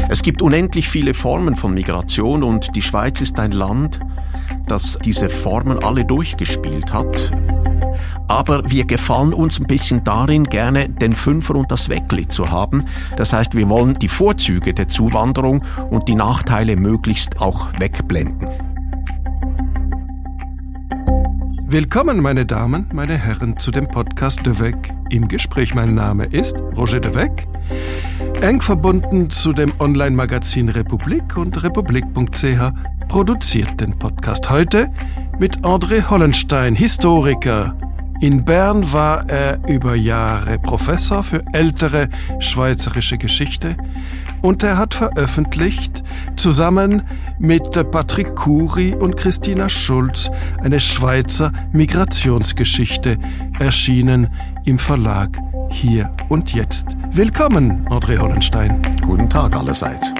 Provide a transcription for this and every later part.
Es gibt unendlich viele Formen von Migration und die Schweiz ist ein Land, das diese Formen alle durchgespielt hat. Aber wir gefallen uns ein bisschen darin, gerne den Fünfer und das Weckli zu haben. Das heißt, wir wollen die Vorzüge der Zuwanderung und die Nachteile möglichst auch wegblenden. Willkommen, meine Damen, meine Herren, zu dem Podcast De Weg im Gespräch. Mein Name ist Roger De Weg, eng verbunden zu dem Online-Magazin Republik, und republik.ch produziert den Podcast heute mit André Hollenstein, Historiker. In Bern war er über Jahre Professor für ältere schweizerische Geschichte und er hat veröffentlicht, zusammen mit Patrick Kury und Christina Schulz, eine Schweizer Migrationsgeschichte, erschienen im Verlag Hier und Jetzt. Willkommen, André Hollenstein. Guten Tag allerseits.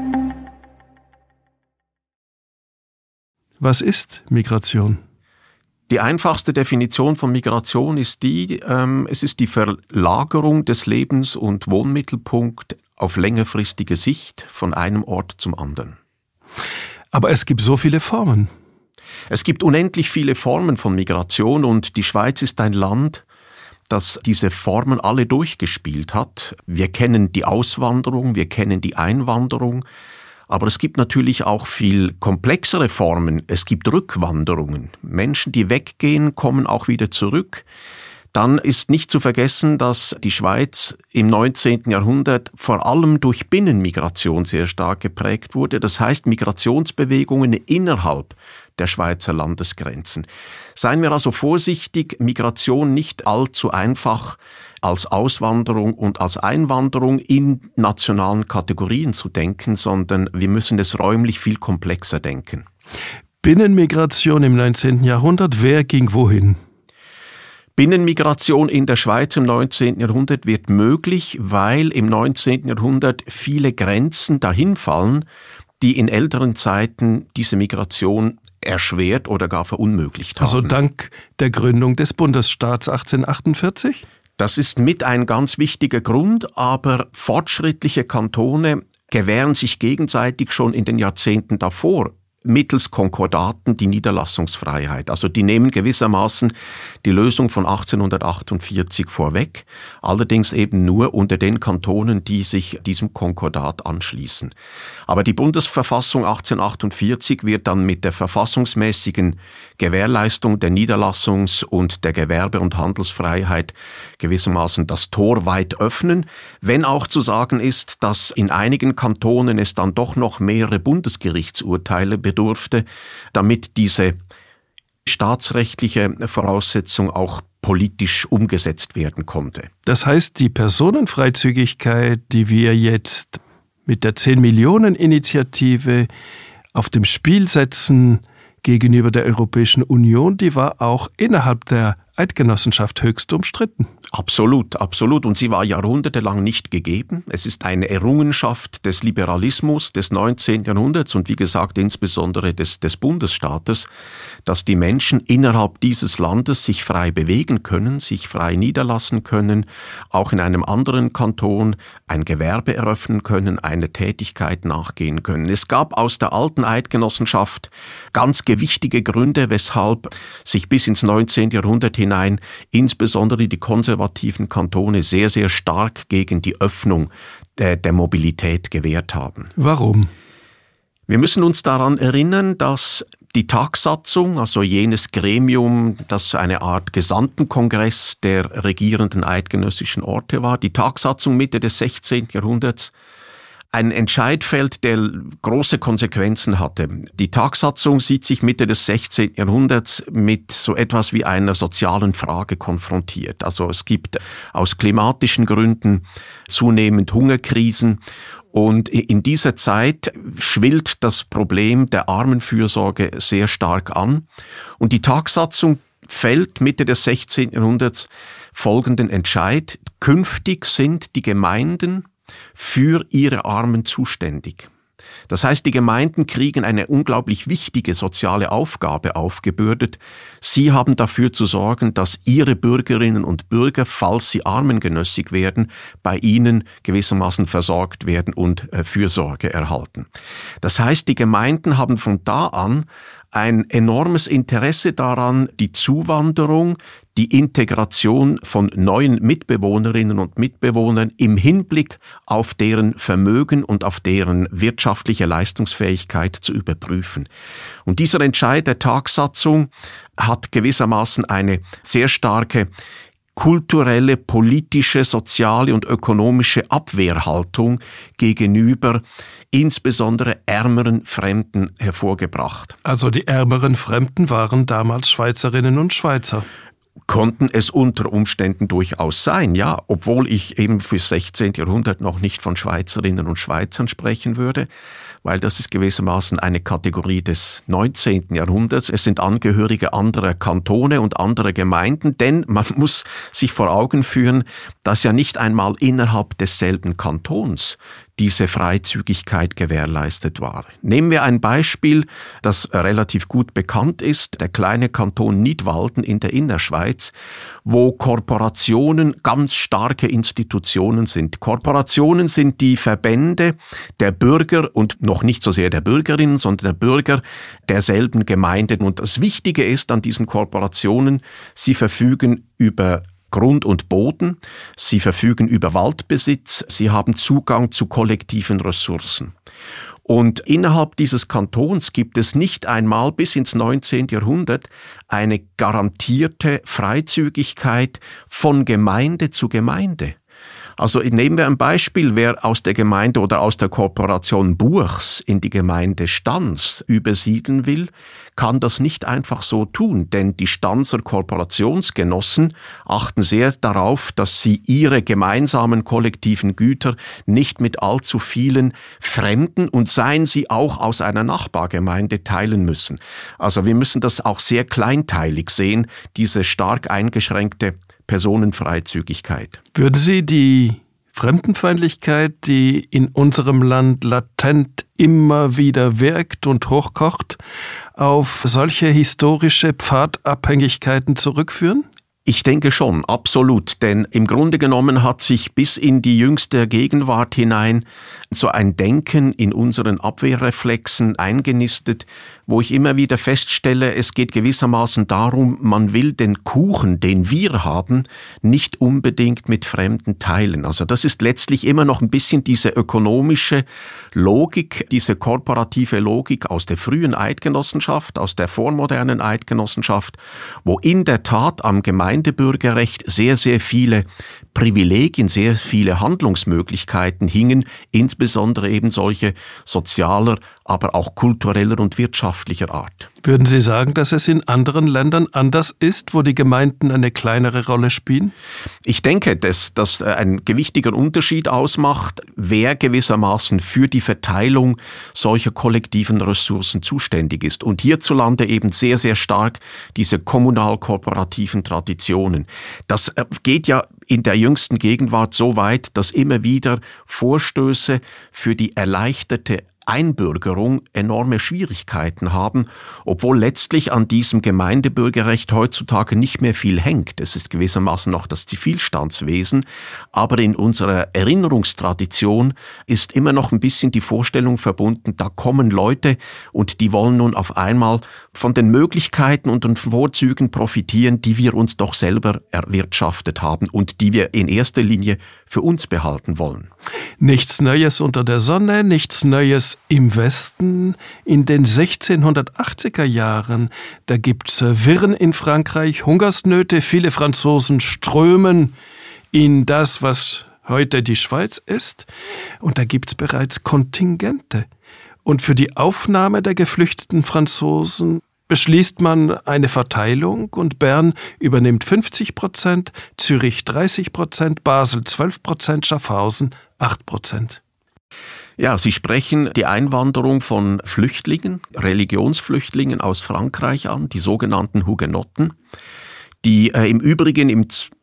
Was ist Migration? Die einfachste Definition von Migration ist es ist die Verlagerung des Lebens- und Wohnmittelpunkts auf längerfristige Sicht von einem Ort zum anderen. Aber es gibt so viele Formen. Es gibt unendlich viele Formen von Migration und die Schweiz ist ein Land, das diese Formen alle durchgespielt hat. Wir kennen die Auswanderung, wir kennen die Einwanderung, aber es gibt natürlich auch viel komplexere Formen. Es gibt Rückwanderungen. Menschen, die weggehen, kommen auch wieder zurück. Dann ist nicht zu vergessen, dass die Schweiz im 19. Jahrhundert vor allem durch Binnenmigration sehr stark geprägt wurde. Das heißt Migrationsbewegungen innerhalb der Schweizer Landesgrenzen. Seien wir also vorsichtig, Migration nicht allzu einfach als Auswanderung und als Einwanderung in nationalen Kategorien zu denken, sondern wir müssen es räumlich viel komplexer denken. Binnenmigration im 19. Jahrhundert, wer ging wohin? Binnenmigration in der Schweiz im 19. Jahrhundert wird möglich, weil im 19. Jahrhundert viele Grenzen dahinfallen, die in älteren Zeiten diese Migration erschwert oder gar verunmöglicht haben. Also dank der Gründung des Bundesstaats 1848? Das ist mit ein ganz wichtiger Grund, aber fortschrittliche Kantone gewähren sich gegenseitig schon in den Jahrzehnten davor mittels Konkordaten die Niederlassungsfreiheit. Also die nehmen gewissermaßen die Lösung von 1848 vorweg, allerdings eben nur unter den Kantonen, die sich diesem Konkordat anschließen. Aber die Bundesverfassung 1848 wird dann mit der verfassungsmäßigen Gewährleistung der Niederlassungs- und der Gewerbe- und Handelsfreiheit gewissermaßen das Tor weit öffnen, wenn auch zu sagen ist, dass in einigen Kantonen es dann doch noch mehrere Bundesgerichtsurteile bedurfte, damit diese staatsrechtliche Voraussetzung auch politisch umgesetzt werden konnte. Das heißt, die Personenfreizügigkeit, die wir jetzt mit der 10-Millionen-Initiative auf dem Spiel setzen gegenüber der Europäischen Union, die war auch innerhalb der Eidgenossenschaft höchst umstritten. Absolut, absolut. Und sie war jahrhundertelang nicht gegeben. Es ist eine Errungenschaft des Liberalismus des 19. Jahrhunderts und wie gesagt insbesondere des Bundesstaates, dass die Menschen innerhalb dieses Landes sich frei bewegen können, sich frei niederlassen können, auch in einem anderen Kanton ein Gewerbe eröffnen können, eine Tätigkeit nachgehen können. Es gab aus der alten Eidgenossenschaft ganz gewichtige Gründe, weshalb sich bis ins 19. Jahrhundert hinein insbesondere die konservativen Kantone sehr, sehr stark gegen die Öffnung der Mobilität gewehrt haben. Warum? Wir müssen uns daran erinnern, dass die Tagsatzung, also jenes Gremium, das eine Art Gesandtenkongress der regierenden eidgenössischen Orte war, die Tagsatzung Mitte des 16. Jahrhunderts, ein Entscheid fällt, der große Konsequenzen hatte. Die Tagsatzung sieht sich Mitte des 16. Jahrhunderts mit so etwas wie einer sozialen Frage konfrontiert. Also es gibt aus klimatischen Gründen zunehmend Hungerkrisen und in dieser Zeit schwillt das Problem der Armenfürsorge sehr stark an. Und die Tagsatzung fällt Mitte des 16. Jahrhunderts folgenden Entscheid: Künftig sind die Gemeinden für ihre Armen zuständig. Das heißt, die Gemeinden kriegen eine unglaublich wichtige soziale Aufgabe aufgebürdet. Sie haben dafür zu sorgen, dass ihre Bürgerinnen und Bürger, falls sie armengenössig werden, bei ihnen gewissermaßen versorgt werden und Fürsorge erhalten. Das heißt, die Gemeinden haben von da an ein enormes Interesse daran, die Zuwanderung, die Integration von neuen Mitbewohnerinnen und Mitbewohnern im Hinblick auf deren Vermögen und auf deren wirtschaftliche Leistungsfähigkeit zu überprüfen. Und dieser Entscheid der Tagsatzung hat gewissermaßen eine sehr starke kulturelle, politische, soziale und ökonomische Abwehrhaltung gegenüber insbesondere ärmeren Fremden hervorgebracht. Also die ärmeren Fremden waren damals Schweizerinnen und Schweizer. Konnten es unter Umständen durchaus sein, ja, obwohl ich eben fürs 16. Jahrhundert noch nicht von Schweizerinnen und Schweizern sprechen würde, weil das ist gewissermaßen eine Kategorie des 19. Jahrhunderts. Es sind Angehörige anderer Kantone und anderer Gemeinden, denn man muss sich vor Augen führen, dass ja nicht einmal innerhalb desselben Kantons diese Freizügigkeit gewährleistet war. Nehmen wir ein Beispiel, das relativ gut bekannt ist, der kleine Kanton Nidwalden in der Innerschweiz, wo Korporationen ganz starke Institutionen sind. Korporationen sind die Verbände der Bürger und noch nicht so sehr der Bürgerinnen, sondern der Bürger derselben Gemeinden. Und das Wichtige ist an diesen Korporationen, sie verfügen über Grund und Boden, sie verfügen über Waldbesitz, sie haben Zugang zu kollektiven Ressourcen. Und innerhalb dieses Kantons gibt es nicht einmal bis ins 19. Jahrhundert eine garantierte Freizügigkeit von Gemeinde zu Gemeinde. Also nehmen wir ein Beispiel, wer aus der Gemeinde oder aus der Korporation Buchs in die Gemeinde Stans übersiedeln will, kann das nicht einfach so tun, denn die Stanser Korporationsgenossen achten sehr darauf, dass sie ihre gemeinsamen kollektiven Güter nicht mit allzu vielen Fremden und seien sie auch aus einer Nachbargemeinde teilen müssen. Also wir müssen das auch sehr kleinteilig sehen, diese stark eingeschränkte Personenfreizügigkeit. Würden Sie die Fremdenfeindlichkeit, die in unserem Land latent immer wieder wirkt und hochkocht, auf solche historische Pfadabhängigkeiten zurückführen? Ich denke schon, absolut, denn im Grunde genommen hat sich bis in die jüngste Gegenwart hinein so ein Denken in unseren Abwehrreflexen eingenistet, wo ich immer wieder feststelle, es geht gewissermaßen darum, man will den Kuchen, den wir haben, nicht unbedingt mit Fremden teilen. Also das ist letztlich immer noch ein bisschen diese ökonomische Logik, diese korporative Logik aus der frühen Eidgenossenschaft, aus der vormodernen Eidgenossenschaft, wo in der Tat am Gemeindebürgerrecht sehr, sehr viele Privilegien, sehr viele Handlungsmöglichkeiten hingen, insbesondere eben solche sozialer, aber auch kultureller und wirtschaftlicher Art. Würden Sie sagen, dass es in anderen Ländern anders ist, wo die Gemeinden eine kleinere Rolle spielen? Ich denke, dass das ein gewichtiger Unterschied ausmacht, wer gewissermaßen für die Verteilung solcher kollektiven Ressourcen zuständig ist. Und hierzulande eben sehr, sehr stark diese kommunal-kooperativen Traditionen. Das geht ja in der jüngsten Gegenwart so weit, dass immer wieder Vorstöße für die erleichterte Einbürgerung enorme Schwierigkeiten haben, obwohl letztlich an diesem Gemeindebürgerrecht heutzutage nicht mehr viel hängt. Es ist gewissermaßen noch das Zivilstandswesen, aber in unserer Erinnerungstradition ist immer noch ein bisschen die Vorstellung verbunden, da kommen Leute und die wollen nun auf einmal von den Möglichkeiten und den Vorzügen profitieren, die wir uns doch selber erwirtschaftet haben und die wir in erster Linie für uns behalten wollen. Nichts Neues unter der Sonne, nichts Neues im Westen. In den 1680er Jahren, da gibt's Wirren in Frankreich, Hungersnöte, viele Franzosen strömen in das, was heute die Schweiz ist. Und da gibt's bereits Kontingente. Und für die Aufnahme der geflüchteten Franzosen beschließt man eine Verteilung und Bern übernimmt 50%, Zürich 30%, Basel 12%, Schaffhausen 8%. Ja, Sie sprechen die Einwanderung von Flüchtlingen, Religionsflüchtlingen aus Frankreich an, die sogenannten Hugenotten, die im Übrigen im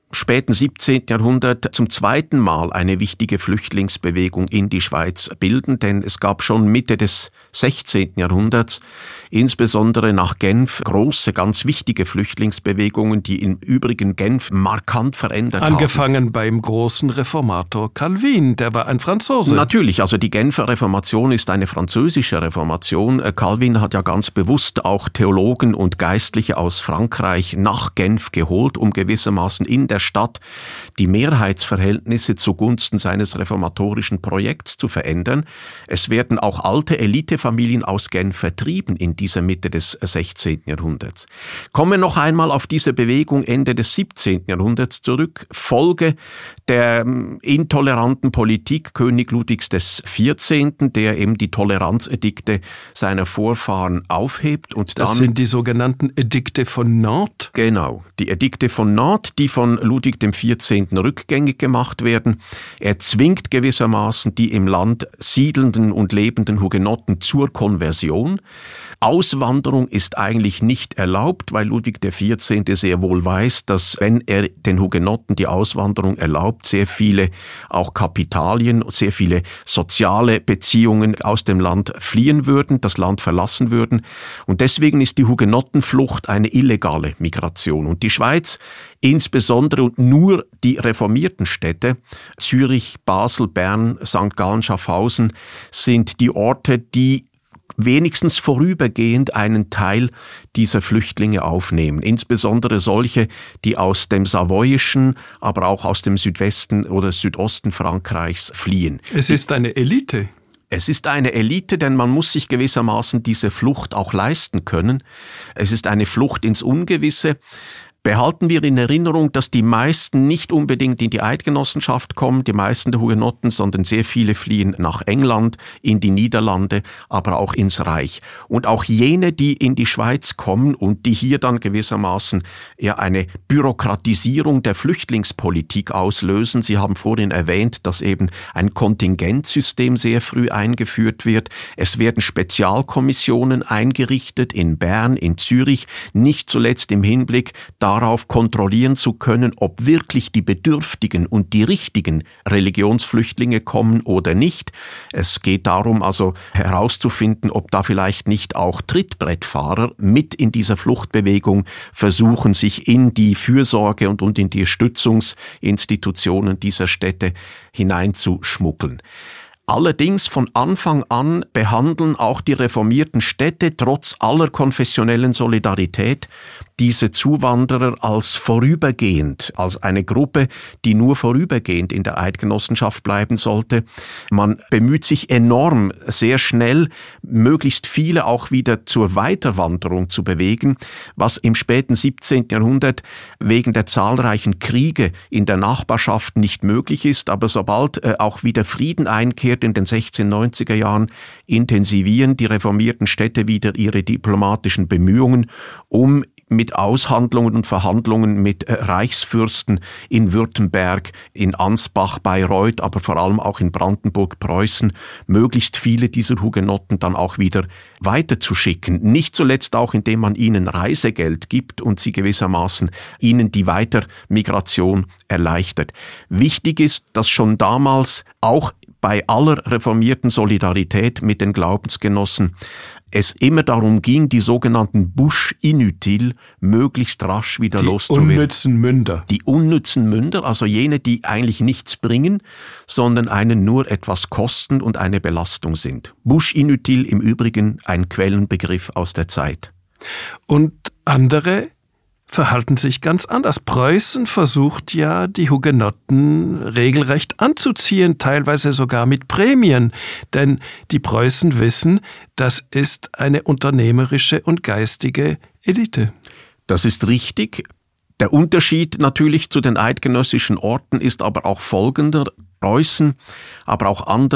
späten 17. Jahrhundert zum zweiten Mal eine wichtige Flüchtlingsbewegung in die Schweiz bilden, denn es gab schon Mitte des 16. Jahrhunderts, insbesondere nach Genf, große, ganz wichtige Flüchtlingsbewegungen, die im Übrigen Genf markant verändert haben. Angefangen beim großen Reformator Calvin, der war ein Franzose. Natürlich, also die Genfer Reformation ist eine französische Reformation. Calvin hat ja ganz bewusst auch Theologen und Geistliche aus Frankreich nach Genf geholt, um gewissermaßen in der Stadt die Mehrheitsverhältnisse zugunsten seines reformatorischen Projekts zu verändern. Es werden auch alte Elitefamilien aus Genf vertrieben in dieser Mitte des 16. Jahrhunderts. Kommen wir noch einmal auf diese Bewegung Ende des 17. Jahrhunderts zurück. Folge der intoleranten Politik König Ludwigs XIV., der eben die Toleranzedikte seiner Vorfahren aufhebt. Und das sind die sogenannten Edikte von Nantes? Genau, die Edikte von Nantes, die von Ludwig XIV. Rückgängig gemacht werden. Er zwingt gewissermaßen die im Land siedelnden und lebenden Hugenotten zur Konversion. Auswanderung ist eigentlich nicht erlaubt, weil Ludwig XIV. Sehr wohl weiß, dass wenn er den Hugenotten die Auswanderung erlaubt, sehr viele auch Kapitalien, sehr viele soziale Beziehungen aus dem Land fliehen würden, das Land verlassen würden. Und deswegen ist die Hugenottenflucht eine illegale Migration. Und die Schweiz, insbesondere und nur die reformierten Städte, Zürich, Basel, Bern, St. Gallen, Schaffhausen, sind die Orte, die wenigstens vorübergehend einen Teil dieser Flüchtlinge aufnehmen. Insbesondere solche, die aus dem Savoyischen, aber auch aus dem Südwesten oder Südosten Frankreichs fliehen. Es ist eine Elite. Es ist eine Elite, denn man muss sich gewissermaßen diese Flucht auch leisten können. Es ist eine Flucht ins Ungewisse. Behalten wir in Erinnerung, dass die meisten nicht unbedingt in die Eidgenossenschaft kommen, die meisten der Hugenotten, sondern sehr viele fliehen nach England, in die Niederlande, aber auch ins Reich. Und auch jene, die in die Schweiz kommen und die hier dann gewissermaßen ja eine Bürokratisierung der Flüchtlingspolitik auslösen. Sie haben vorhin erwähnt, dass eben ein Kontingentsystem sehr früh eingeführt wird. Es werden Spezialkommissionen eingerichtet in Bern, in Zürich, nicht zuletzt im Hinblick darauf kontrollieren zu können, ob wirklich die bedürftigen und die richtigen Religionsflüchtlinge kommen oder nicht. Es geht darum, also herauszufinden, ob da vielleicht nicht auch Trittbrettfahrer mit in dieser Fluchtbewegung versuchen, sich in die Fürsorge und in die Stützungsinstitutionen dieser Städte hineinzuschmuggeln. Allerdings von Anfang an behandeln auch die reformierten Städte trotz aller konfessionellen Solidarität diese Zuwanderer als vorübergehend, als eine Gruppe, die nur vorübergehend in der Eidgenossenschaft bleiben sollte. Man bemüht sich enorm, sehr schnell, möglichst viele auch wieder zur Weiterwanderung zu bewegen, was im späten 17. Jahrhundert wegen der zahlreichen Kriege in der Nachbarschaft nicht möglich ist. Aber sobald auch wieder Frieden einkehrt in den 1690er Jahren, intensivieren die reformierten Städte wieder ihre diplomatischen Bemühungen, um mit Aushandlungen und Verhandlungen mit Reichsfürsten in Württemberg, in Ansbach, Bayreuth, aber vor allem auch in Brandenburg, Preußen, möglichst viele dieser Hugenotten dann auch wieder weiterzuschicken. Nicht zuletzt auch, indem man ihnen Reisegeld gibt und sie gewissermaßen ihnen die Weitermigration erleichtert. Wichtig ist, dass schon damals auch bei aller reformierten Solidarität mit den Glaubensgenossen es immer darum ging, die sogenannten Bouches inutiles möglichst rasch wieder loszuwerden. Die unnützen Münder. Die unnützen Münder, also jene, die eigentlich nichts bringen, sondern einen nur etwas kosten und eine Belastung sind. Bouches inutiles im Übrigen ein Quellenbegriff aus der Zeit. Und andere verhalten sich ganz anders. Preußen versucht ja, die Hugenotten regelrecht anzuziehen, teilweise sogar mit Prämien. Denn die Preußen wissen, das ist eine unternehmerische und geistige Elite. Das ist richtig. Der Unterschied natürlich zu den eidgenössischen Orten ist aber auch folgender. Preußen, aber auch andere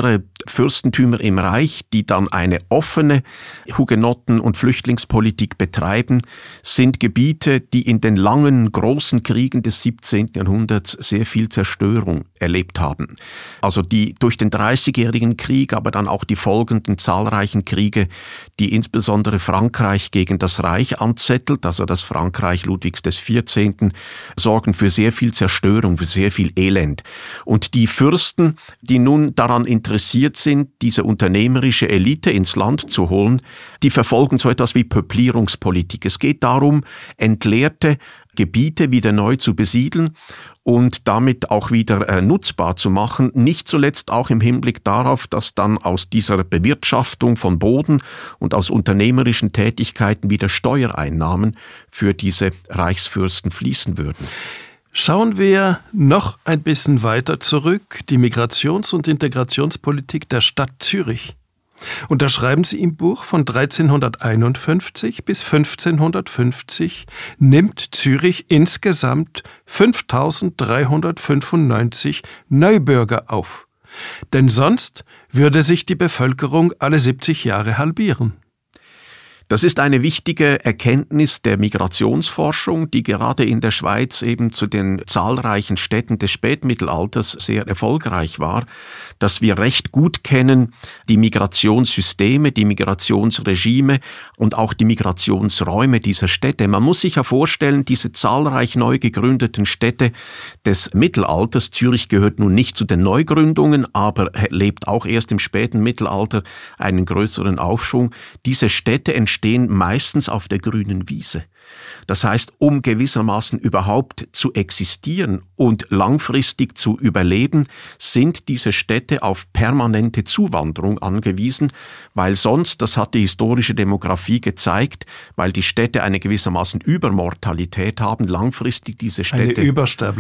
Fürstentümer im Reich, die dann eine offene Hugenotten- und Flüchtlingspolitik betreiben, sind Gebiete, die in den langen, großen Kriegen des 17. Jahrhunderts sehr viel Zerstörung erlebt haben. Also die durch den Dreißigjährigen Krieg, aber dann auch die folgenden zahlreichen Kriege, die insbesondere Frankreich gegen das Reich anzettelt, also das Frankreich Ludwigs XIV., sorgen für sehr viel Zerstörung, für sehr viel Elend. Und die Fürsten, die nun daran interessiert sind, diese unternehmerische Elite ins Land zu holen, die verfolgen so etwas wie Peuplierungspolitik. Es geht darum, entleerte Gebiete wieder neu zu besiedeln und damit auch wieder nutzbar zu machen, nicht zuletzt auch im Hinblick darauf, dass dann aus dieser Bewirtschaftung von Boden und aus unternehmerischen Tätigkeiten wieder Steuereinnahmen für diese Reichsfürsten fließen würden. Schauen wir noch ein bisschen weiter zurück, die Migrations- und Integrationspolitik der Stadt Zürich. Und da schreiben Sie im Buch, von 1351 bis 1550 nimmt Zürich insgesamt 5.395 Neubürger auf. Denn sonst würde sich die Bevölkerung alle 70 Jahre halbieren. Das ist eine wichtige Erkenntnis der Migrationsforschung, die gerade in der Schweiz eben zu den zahlreichen Städten des Spätmittelalters sehr erfolgreich war, dass wir recht gut kennen die Migrationssysteme, die Migrationsregime und auch die Migrationsräume dieser Städte. Man muss sich ja vorstellen, diese zahlreich neu gegründeten Städte des Mittelalters, Zürich gehört nun nicht zu den Neugründungen, aber lebt auch erst im späten Mittelalter einen größeren Aufschwung. Diese Städte entstehen meistens auf der grünen Wiese. Das heißt, um gewissermaßen überhaupt zu existieren und langfristig zu überleben, sind diese Städte auf permanente Zuwanderung angewiesen, weil sonst, das hat die historische Demografie gezeigt, weil die Städte eine gewissermaßen Übermortalität haben, langfristig diese Städte... Eine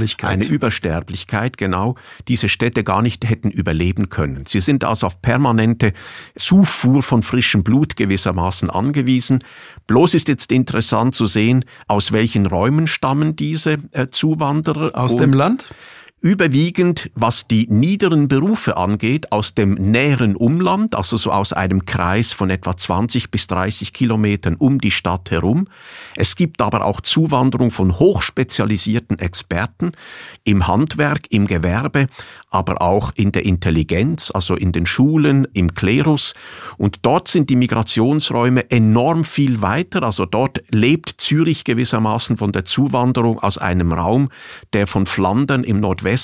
Übersterblichkeit, genau, diese Städte gar nicht hätten überleben können. Sie sind also auf permanente Zufuhr von frischem Blut gewissermaßen angewiesen. Bloß ist jetzt interessant zu sehen, aus welchen Räumen stammen diese Zuwanderer. Aus dem Land? Überwiegend, was die niederen Berufe angeht, aus dem näheren Umland, also so aus einem Kreis von etwa 20 bis 30 Kilometern um die Stadt herum. Es gibt aber auch Zuwanderung von hochspezialisierten Experten im Handwerk, im Gewerbe, aber auch in der Intelligenz, also in den Schulen, im Klerus. Und dort sind die Migrationsräume enorm viel weiter. Also dort lebt Zürich gewissermaßen von der Zuwanderung aus einem Raum, der von Flandern im Nordwesten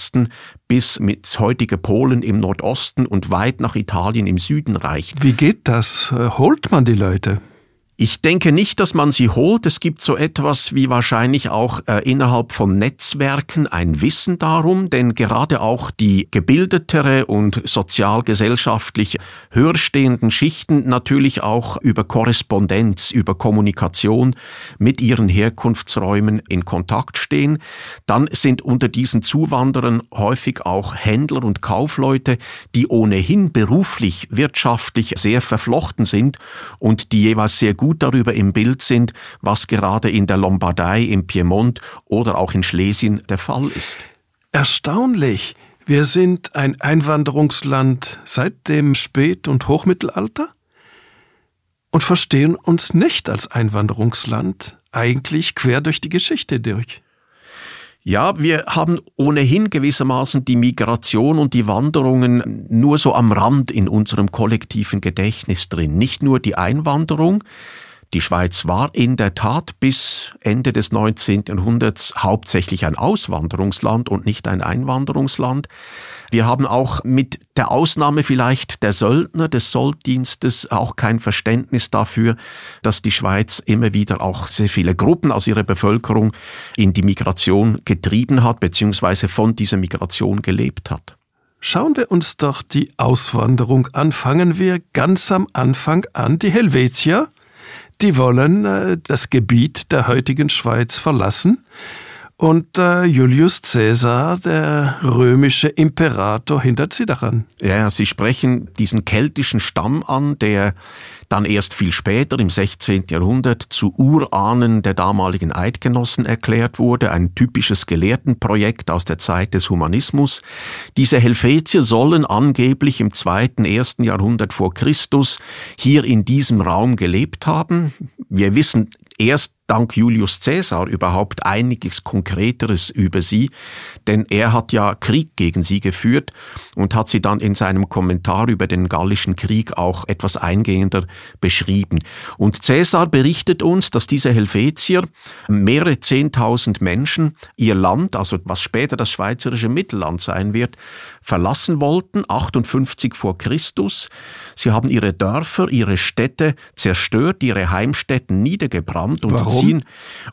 bis mit heutiger Polen im Nordosten und weit nach Italien im Süden reicht. Wie geht das? Holt man die Leute? Ich denke nicht, dass man sie holt. Es gibt so etwas wie wahrscheinlich auch innerhalb von Netzwerken ein Wissen darum, denn gerade auch die gebildetere und sozialgesellschaftlich höher stehenden Schichten natürlich auch über Korrespondenz, über Kommunikation mit ihren Herkunftsräumen in Kontakt stehen. Dann sind unter diesen Zuwanderern häufig auch Händler und Kaufleute, die ohnehin beruflich, wirtschaftlich sehr verflochten sind und die jeweils sehr gut darüber im Bild sind, was gerade in der Lombardei, im Piemont oder auch in Schlesien der Fall ist. Erstaunlich. Wir sind ein Einwanderungsland seit dem Spät- und Hochmittelalter und verstehen uns nicht als Einwanderungsland, eigentlich quer durch die Geschichte durch. Ja, wir haben ohnehin gewissermaßen die Migration und die Wanderungen nur so am Rand in unserem kollektiven Gedächtnis drin. Nicht nur die Einwanderung. Die Schweiz war in der Tat bis Ende des 19. Jahrhunderts hauptsächlich ein Auswanderungsland und nicht ein Einwanderungsland. Wir haben auch mit der Ausnahme vielleicht der Söldner, des Solddienstes, auch kein Verständnis dafür, dass die Schweiz immer wieder auch sehr viele Gruppen aus ihrer Bevölkerung in die Migration getrieben hat, beziehungsweise von dieser Migration gelebt hat. Schauen wir uns doch die Auswanderung an. Fangen wir ganz am Anfang an. Die Helvetier, die wollen das Gebiet der heutigen Schweiz verlassen Und Julius Caesar, der römische Imperator, hindert sie daran. Ja, Sie sprechen diesen keltischen Stamm an, der dann erst viel später, im 16. Jahrhundert, zu Urahnen der damaligen Eidgenossen erklärt wurde. Ein typisches Gelehrtenprojekt aus der Zeit des Humanismus. Diese Helvetier sollen angeblich im 2., 1. Jahrhundert vor Christus hier in diesem Raum gelebt haben. Wir wissen erst dank Julius Caesar überhaupt einiges Konkreteres über sie, denn er hat ja Krieg gegen sie geführt und hat sie dann in seinem Kommentar über den Gallischen Krieg auch etwas eingehender beschrieben. Und Caesar berichtet uns, dass diese Helvetier, mehrere 10.000 Menschen, ihr Land, also was später das schweizerische Mittelland sein wird, verlassen wollten, 58 vor Christus. Sie haben ihre Dörfer, ihre Städte zerstört, ihre Heimstätten niedergebrannt und Warum? ziehen,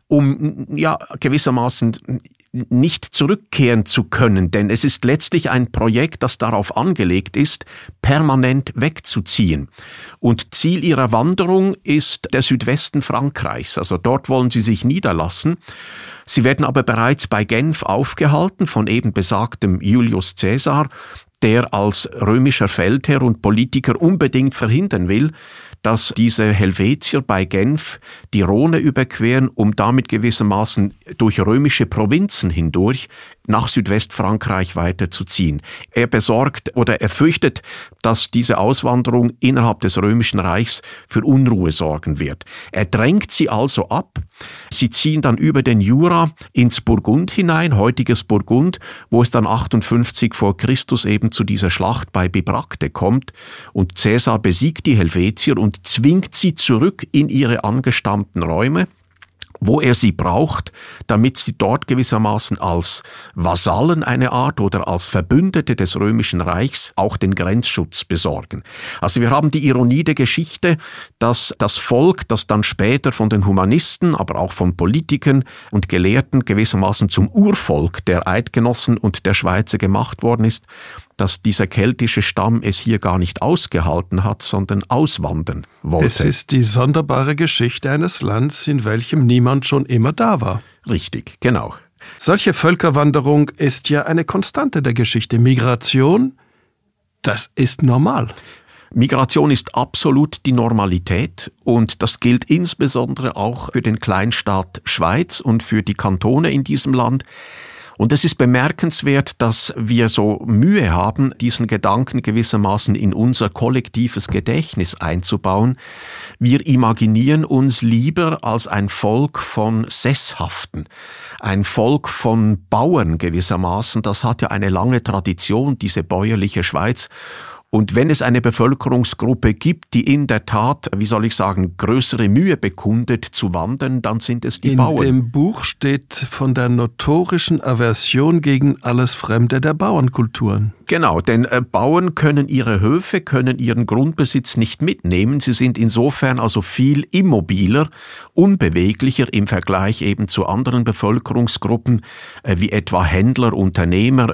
um gewissermaßen nicht zurückkehren zu können, denn es ist letztlich ein Projekt, das darauf angelegt ist, permanent wegzuziehen. Und Ziel ihrer Wanderung ist der Südwesten Frankreichs, also dort wollen sie sich niederlassen. Sie werden aber bereits bei Genf aufgehalten von eben besagtem Julius Caesar, der als römischer Feldherr und Politiker unbedingt verhindern will, dass diese Helvetier bei Genf die Rhone überqueren, um damit gewissermaßen durch römische Provinzen hindurch nach Südwestfrankreich weiterzuziehen. Er besorgt oder er fürchtet, dass diese Auswanderung innerhalb des Römischen Reichs für Unruhe sorgen wird. Er drängt sie also ab. Sie ziehen dann über den Jura ins Burgund hinein, heutiges Burgund, wo es dann 58 vor Christus eben zu dieser Schlacht bei Bibracte kommt. Und Caesar besiegt die Helvetier und zwingt sie zurück in ihre angestammten Räume, wo er sie braucht, damit sie dort gewissermaßen als Vasallen eine Art oder als Verbündete des Römischen Reichs auch den Grenzschutz besorgen. Also wir haben die Ironie der Geschichte, dass das Volk, das dann später von den Humanisten, aber auch von Politikern und Gelehrten gewissermaßen zum Urvolk der Eidgenossen und der Schweizer gemacht worden ist, dass dieser keltische Stamm es hier gar nicht ausgehalten hat, sondern auswandern wollte. Es ist die sonderbare Geschichte eines Landes, in welchem niemand schon immer da war. Richtig, genau. Solche Völkerwanderung ist ja eine Konstante der Geschichte. Migration, das ist normal. Migration ist absolut die Normalität und das gilt insbesondere auch für den Kleinstaat Schweiz und für die Kantone in diesem Land. Und es ist bemerkenswert, dass wir so Mühe haben, diesen Gedanken gewissermaßen in unser kollektives Gedächtnis einzubauen. Wir imaginieren uns lieber als ein Volk von Sesshaften, ein Volk von Bauern gewissermaßen. Das hat ja eine lange Tradition, diese bäuerliche Schweiz. Und wenn es eine Bevölkerungsgruppe gibt, die in der Tat, größere Mühe bekundet zu wandern, dann sind es die Bauern. In dem Buch steht von der notorischen Aversion gegen alles Fremde der Bauernkulturen. Genau, denn Bauern können ihre Höfe, können ihren Grundbesitz nicht mitnehmen. Sie sind insofern also viel immobiler, unbeweglicher im Vergleich eben zu anderen Bevölkerungsgruppen, wie etwa Händler, Unternehmer,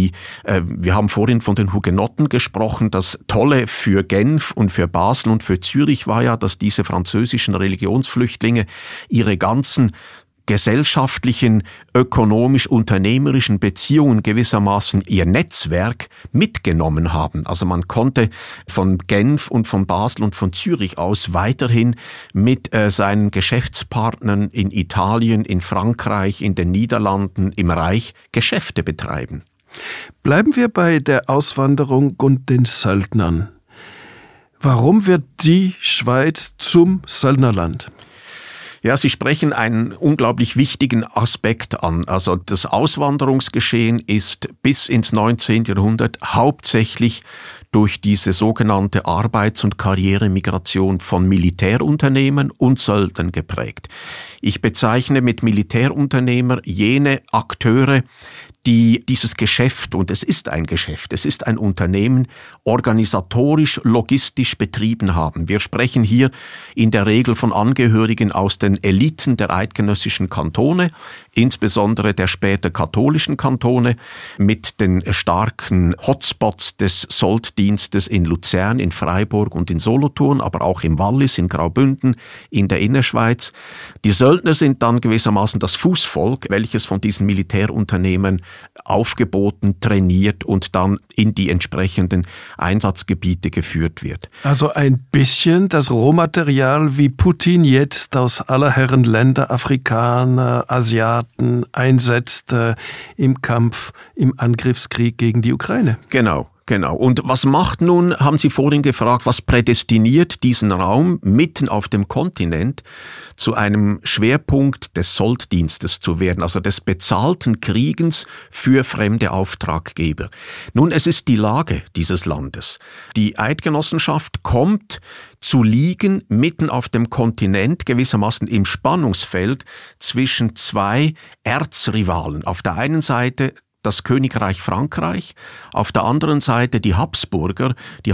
wir haben vorhin von den Hugenotten gesprochen. Das Tolle für Genf und für Basel und für Zürich war ja, dass diese französischen Religionsflüchtlinge ihre ganzen gesellschaftlichen, ökonomisch-unternehmerischen Beziehungen gewissermaßen ihr Netzwerk mitgenommen haben. Also man konnte von Genf und von Basel und von Zürich aus weiterhin mit seinen Geschäftspartnern in Italien, in Frankreich, in den Niederlanden, im Reich Geschäfte betreiben. Bleiben wir bei der Auswanderung und den Söldnern. Warum wird die Schweiz zum Söldnerland? Ja, Sie sprechen einen unglaublich wichtigen Aspekt an. Also das Auswanderungsgeschehen ist bis ins 19. Jahrhundert hauptsächlich durch diese sogenannte Arbeits- und Karrieremigration von Militärunternehmen und Söldnern geprägt. Ich bezeichne mit Militärunternehmer jene Akteure, die dieses Geschäft, und es ist ein Geschäft, es ist ein Unternehmen, organisatorisch, logistisch betrieben haben. Wir sprechen hier in der Regel von Angehörigen aus den Eliten der eidgenössischen Kantone. insbesondere der später katholischen Kantone, mit den starken Hotspots des Solddienstes in Luzern, in Freiburg und in Solothurn, aber auch im Wallis, in Graubünden, in der Innerschweiz. Die Söldner sind dann gewissermaßen das Fußvolk, welches von diesen Militärunternehmen aufgeboten, trainiert und dann in die entsprechenden Einsatzgebiete geführt wird. Also ein bisschen das Rohmaterial, wie Putin jetzt aus aller Herren Länder, Afrikaner, Asiaten einsetzt im Kampf, im Angriffskrieg gegen die Ukraine. Genau. Und was macht nun, haben Sie vorhin gefragt, was prädestiniert diesen Raum mitten auf dem Kontinent zu einem Schwerpunkt des Solddienstes zu werden, also des bezahlten Kriegens für fremde Auftraggeber? Nun, es ist die Lage dieses Landes. Die Eidgenossenschaft kommt zu liegen mitten auf dem Kontinent, gewissermaßen im Spannungsfeld zwischen zwei Erzrivalen. Auf der einen Seite das Königreich Frankreich, auf der anderen Seite die Habsburger,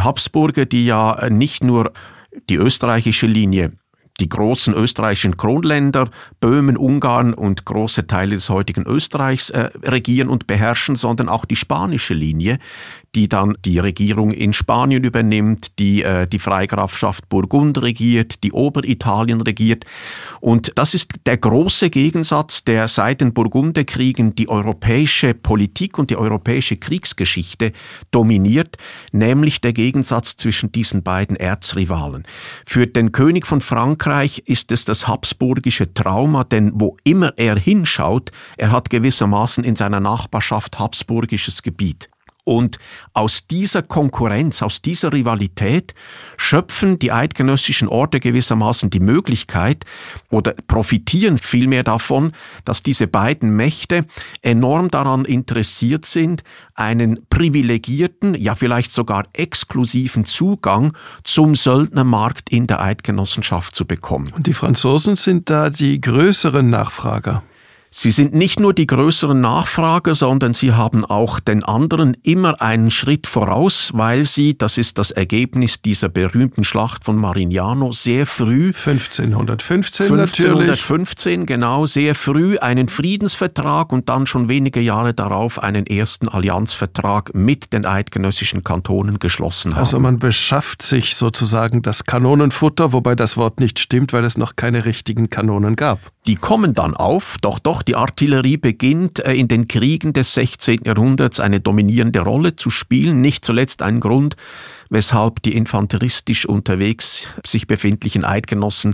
die ja nicht nur die österreichische Linie, die großen österreichischen Kronländer, Böhmen, Ungarn und große Teile des heutigen Österreichs regieren und beherrschen, sondern auch die spanische Linie, die dann die Regierung in Spanien übernimmt, die Freigrafschaft Burgund regiert, die Oberitalien regiert. Und das ist der große Gegensatz, der seit den Burgunderkriegen die europäische Politik und die europäische Kriegsgeschichte dominiert, nämlich der Gegensatz zwischen diesen beiden Erzrivalen. Für den König von Frankreich ist es das habsburgische Trauma, denn wo immer er hinschaut, er hat gewissermaßen in seiner Nachbarschaft habsburgisches Gebiet. Und aus dieser Konkurrenz, aus dieser Rivalität schöpfen die eidgenössischen Orte gewissermaßen die Möglichkeit oder profitieren vielmehr davon, dass diese beiden Mächte enorm daran interessiert sind, einen privilegierten, ja vielleicht sogar exklusiven Zugang zum Söldnermarkt in der Eidgenossenschaft zu bekommen. Und die Franzosen sind da die größeren Nachfrager. Sie sind nicht nur die größeren Nachfrager, sondern sie haben auch den anderen immer einen Schritt voraus, weil sie, das ist das Ergebnis dieser berühmten Schlacht von Marignano, sehr früh 1515 genau, sehr früh einen Friedensvertrag und dann schon wenige Jahre darauf einen ersten Allianzvertrag mit den eidgenössischen Kantonen geschlossen haben. Also man beschafft sich sozusagen das Kanonenfutter, wobei das Wort nicht stimmt, weil es noch keine richtigen Kanonen gab. Die kommen dann auf, doch die Artillerie beginnt in den Kriegen des 16. Jahrhunderts eine dominierende Rolle zu spielen, nicht zuletzt ein Grund, weshalb die infanteristisch unterwegs sich befindlichen Eidgenossen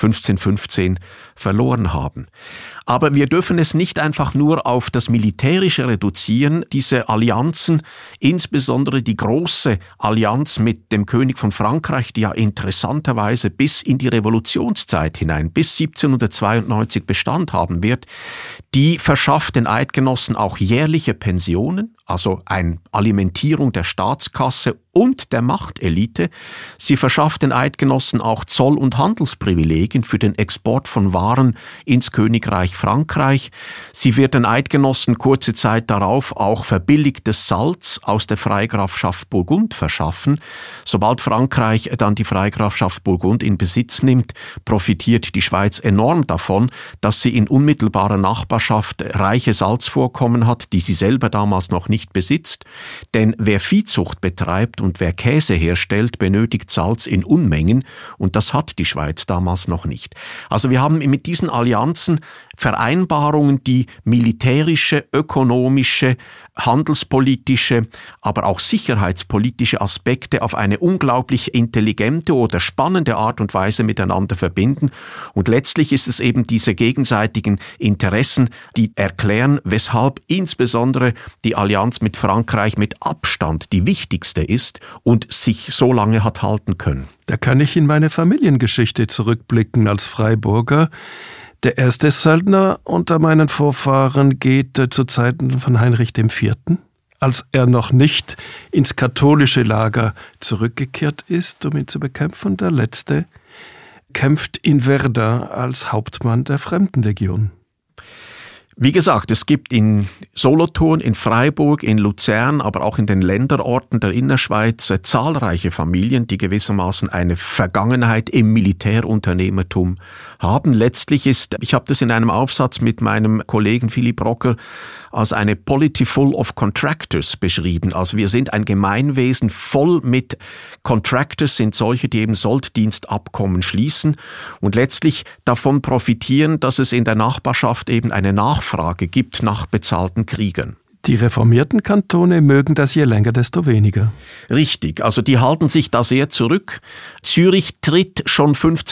1515 verloren haben. Aber wir dürfen es nicht einfach nur auf das Militärische reduzieren. Diese Allianzen, insbesondere die große Allianz mit dem König von Frankreich, die ja interessanterweise bis in die Revolutionszeit hinein, bis 1792 Bestand haben wird, die verschafft den Eidgenossen auch jährliche Pensionen, also eine Alimentierung der Staatskasse und der Machtelite. Sie verschafft den Eidgenossen auch Zoll- und Handelsprivilegien für den Export von Waren ins Königreich Frankreich. Sie wird den Eidgenossen kurze Zeit darauf auch verbilligtes Salz aus der Freigrafschaft Burgund verschaffen. Sobald Frankreich dann die Freigrafschaft Burgund in Besitz nimmt, profitiert die Schweiz enorm davon, dass sie in unmittelbarer Nachbarschaft reiche Salzvorkommen hat, die sie selber damals noch nicht besitzt. Denn wer Viehzucht betreibt und wer Käse herstellt, benötigt Salz in Unmengen und das hat die Schweiz damals noch nicht. Also wir haben mit diesen Allianzen Vereinbarungen, die militärische, ökonomische, handelspolitische, aber auch sicherheitspolitische Aspekte auf eine unglaublich intelligente oder spannende Art und Weise miteinander verbinden. Und letztlich ist es eben diese gegenseitigen Interessen, die erklären, weshalb insbesondere die Allianz mit Frankreich mit Abstand die wichtigste ist und sich so lange hat halten können. Da kann ich in meine Familiengeschichte zurückblicken als Freiburger. Der erste Söldner unter meinen Vorfahren geht zu Zeiten von Heinrich IV., als er noch nicht ins katholische Lager zurückgekehrt ist, um ihn zu bekämpfen. Der letzte kämpft in Verdun als Hauptmann der Fremdenlegion. Wie gesagt, es gibt in Solothurn, in Freiburg, in Luzern, aber auch in den Länderorten der Innerschweiz zahlreiche Familien, die gewissermaßen eine Vergangenheit im Militärunternehmertum haben. Letztlich ich habe das in einem Aufsatz mit meinem Kollegen Philipp Rocker als eine Polity full of contractors beschrieben. Also wir sind ein Gemeinwesen voll mit Contractors, sind solche, die eben Solddienstabkommen schließen und letztlich davon profitieren, dass es in der Nachbarschaft eben eine Nachfrage gibt nach bezahlten Kriegern. Die reformierten Kantone mögen das je länger, desto weniger. Richtig, also die halten sich da sehr zurück. Zürich tritt schon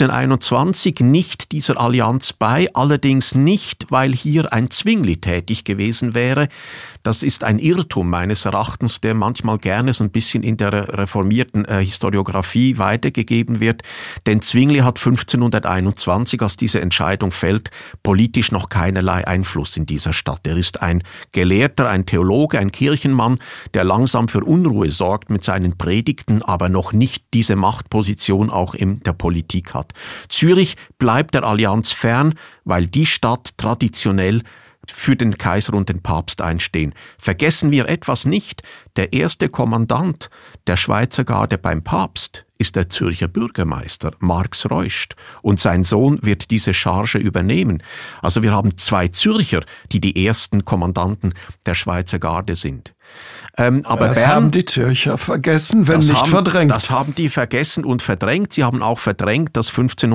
1521 nicht dieser Allianz bei, allerdings nicht, weil hier ein Zwingli tätig gewesen wäre. Das ist ein Irrtum meines Erachtens, der manchmal gerne so ein bisschen in der reformierten Historiographie weitergegeben wird. Denn Zwingli hat 1521, als diese Entscheidung fällt, politisch noch keinerlei Einfluss in dieser Stadt. Er ist ein Gelehrter, ein Theologe, ein Kirchenmann, der langsam für Unruhe sorgt mit seinen Predigten, aber noch nicht diese Machtposition auch in der Politik hat. Zürich bleibt der Allianz fern, weil die Stadt traditionell für den Kaiser und den Papst einstehen. Vergessen wir etwas nicht, der erste Kommandant der Schweizer Garde beim Papst ist der Zürcher Bürgermeister Marx Reust und sein Sohn wird diese Charge übernehmen. Also wir haben 2 Zürcher, die die ersten Kommandanten der Schweizer Garde sind. Aber das Bern, haben die Zürcher vergessen, wenn nicht verdrängt. Das haben die vergessen und verdrängt. Sie haben auch verdrängt, dass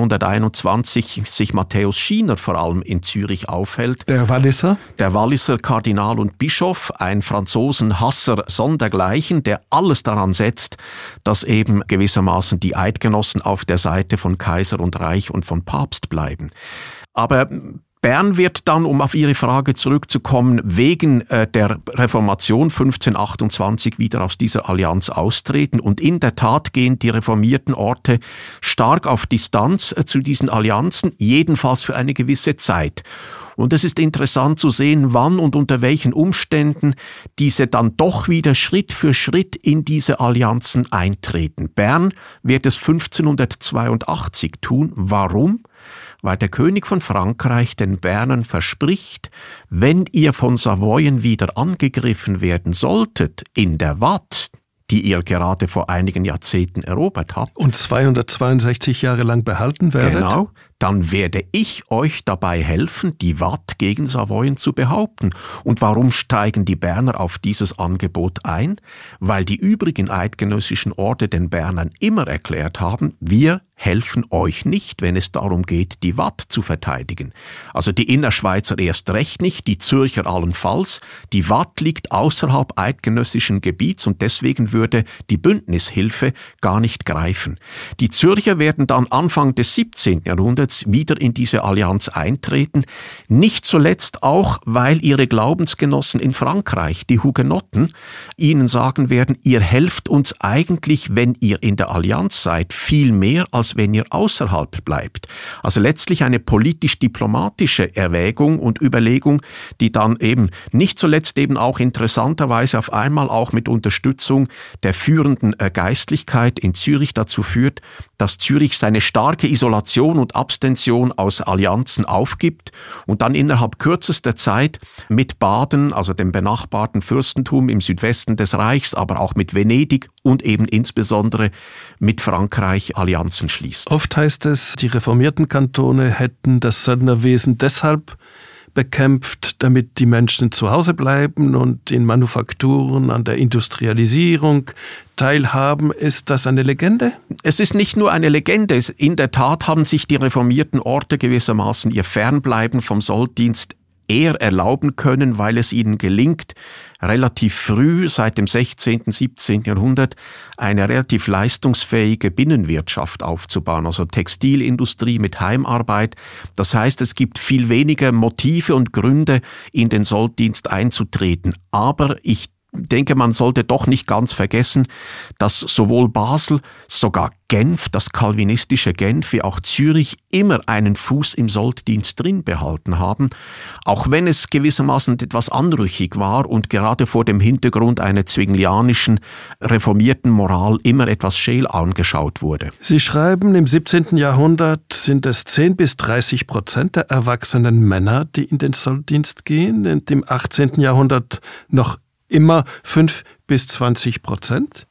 1521 sich Matthäus Schiner vor allem in Zürich aufhält. Der Walliser? Der Walliser Kardinal und Bischof, ein Franzosenhasser sondergleichen, der alles daran setzt, dass eben gewissermaßen die Eidgenossen auf der Seite von Kaiser und Reich und von Papst bleiben. Aber Bern wird dann, um auf Ihre Frage zurückzukommen, wegen der Reformation 1528 wieder aus dieser Allianz austreten. Und in der Tat gehen die reformierten Orte stark auf Distanz zu diesen Allianzen, jedenfalls für eine gewisse Zeit. Und es ist interessant zu sehen, wann und unter welchen Umständen diese dann doch wieder Schritt für Schritt in diese Allianzen eintreten. Bern wird es 1582 tun. Warum? Weil der König von Frankreich den Bernern verspricht, wenn ihr von Savoyen wieder angegriffen werden solltet, in der Watt, die ihr gerade vor einigen Jahrzehnten erobert habt. Und 262 Jahre lang behalten werdet. Genau, dann werde ich euch dabei helfen, die Watt gegen Savoyen zu behaupten. Und warum steigen die Berner auf dieses Angebot ein? Weil die übrigen eidgenössischen Orte den Bernern immer erklärt haben, wir helfen euch nicht, wenn es darum geht, die Watt zu verteidigen. Also die Innerschweizer erst recht nicht, die Zürcher allenfalls. Die Watt liegt außerhalb eidgenössischen Gebiets und deswegen würde die Bündnishilfe gar nicht greifen. Die Zürcher werden dann Anfang des 17. Jahrhunderts wieder in diese Allianz eintreten, nicht zuletzt auch, weil ihre Glaubensgenossen in Frankreich, die Hugenotten, ihnen sagen werden, ihr helft uns eigentlich, wenn ihr in der Allianz seid, viel mehr, als wenn ihr außerhalb bleibt. Also letztlich eine politisch-diplomatische Erwägung und Überlegung, die dann eben nicht zuletzt eben auch interessanterweise auf einmal auch mit Unterstützung der führenden Geistlichkeit in Zürich dazu führt, dass Zürich seine starke Isolation und Abstention aus Allianzen aufgibt und dann innerhalb kürzester Zeit mit Baden, also dem benachbarten Fürstentum im Südwesten des Reichs, aber auch mit Venedig und eben insbesondere mit Frankreich Allianzen schließt. Oft heißt es, die reformierten Kantone hätten das Söldnerwesen deshalb bekämpft, damit die Menschen zu Hause bleiben und in Manufakturen an der Industrialisierung teilhaben. Ist das eine Legende? Es ist nicht nur eine Legende. In der Tat haben sich die reformierten Orte gewissermaßen ihr Fernbleiben vom Solddienst eher erlauben können, weil es ihnen gelingt, relativ früh, seit dem 16., 17. Jahrhundert, eine relativ leistungsfähige Binnenwirtschaft aufzubauen, also Textilindustrie mit Heimarbeit. Das heißt, es gibt viel weniger Motive und Gründe, in den Solddienst einzutreten. Aber ich denke, man sollte doch nicht ganz vergessen, dass sowohl Basel, sogar Genf, das calvinistische Genf, wie auch Zürich immer einen Fuß im Solddienst drin behalten haben, auch wenn es gewissermaßen etwas anrüchig war und gerade vor dem Hintergrund einer zwinglianischen reformierten Moral immer etwas scheel angeschaut wurde. Sie schreiben, im 17. Jahrhundert sind es 10-30% der erwachsenen Männer, die in den Solddienst gehen, und im 18. Jahrhundert noch immer 5-20%.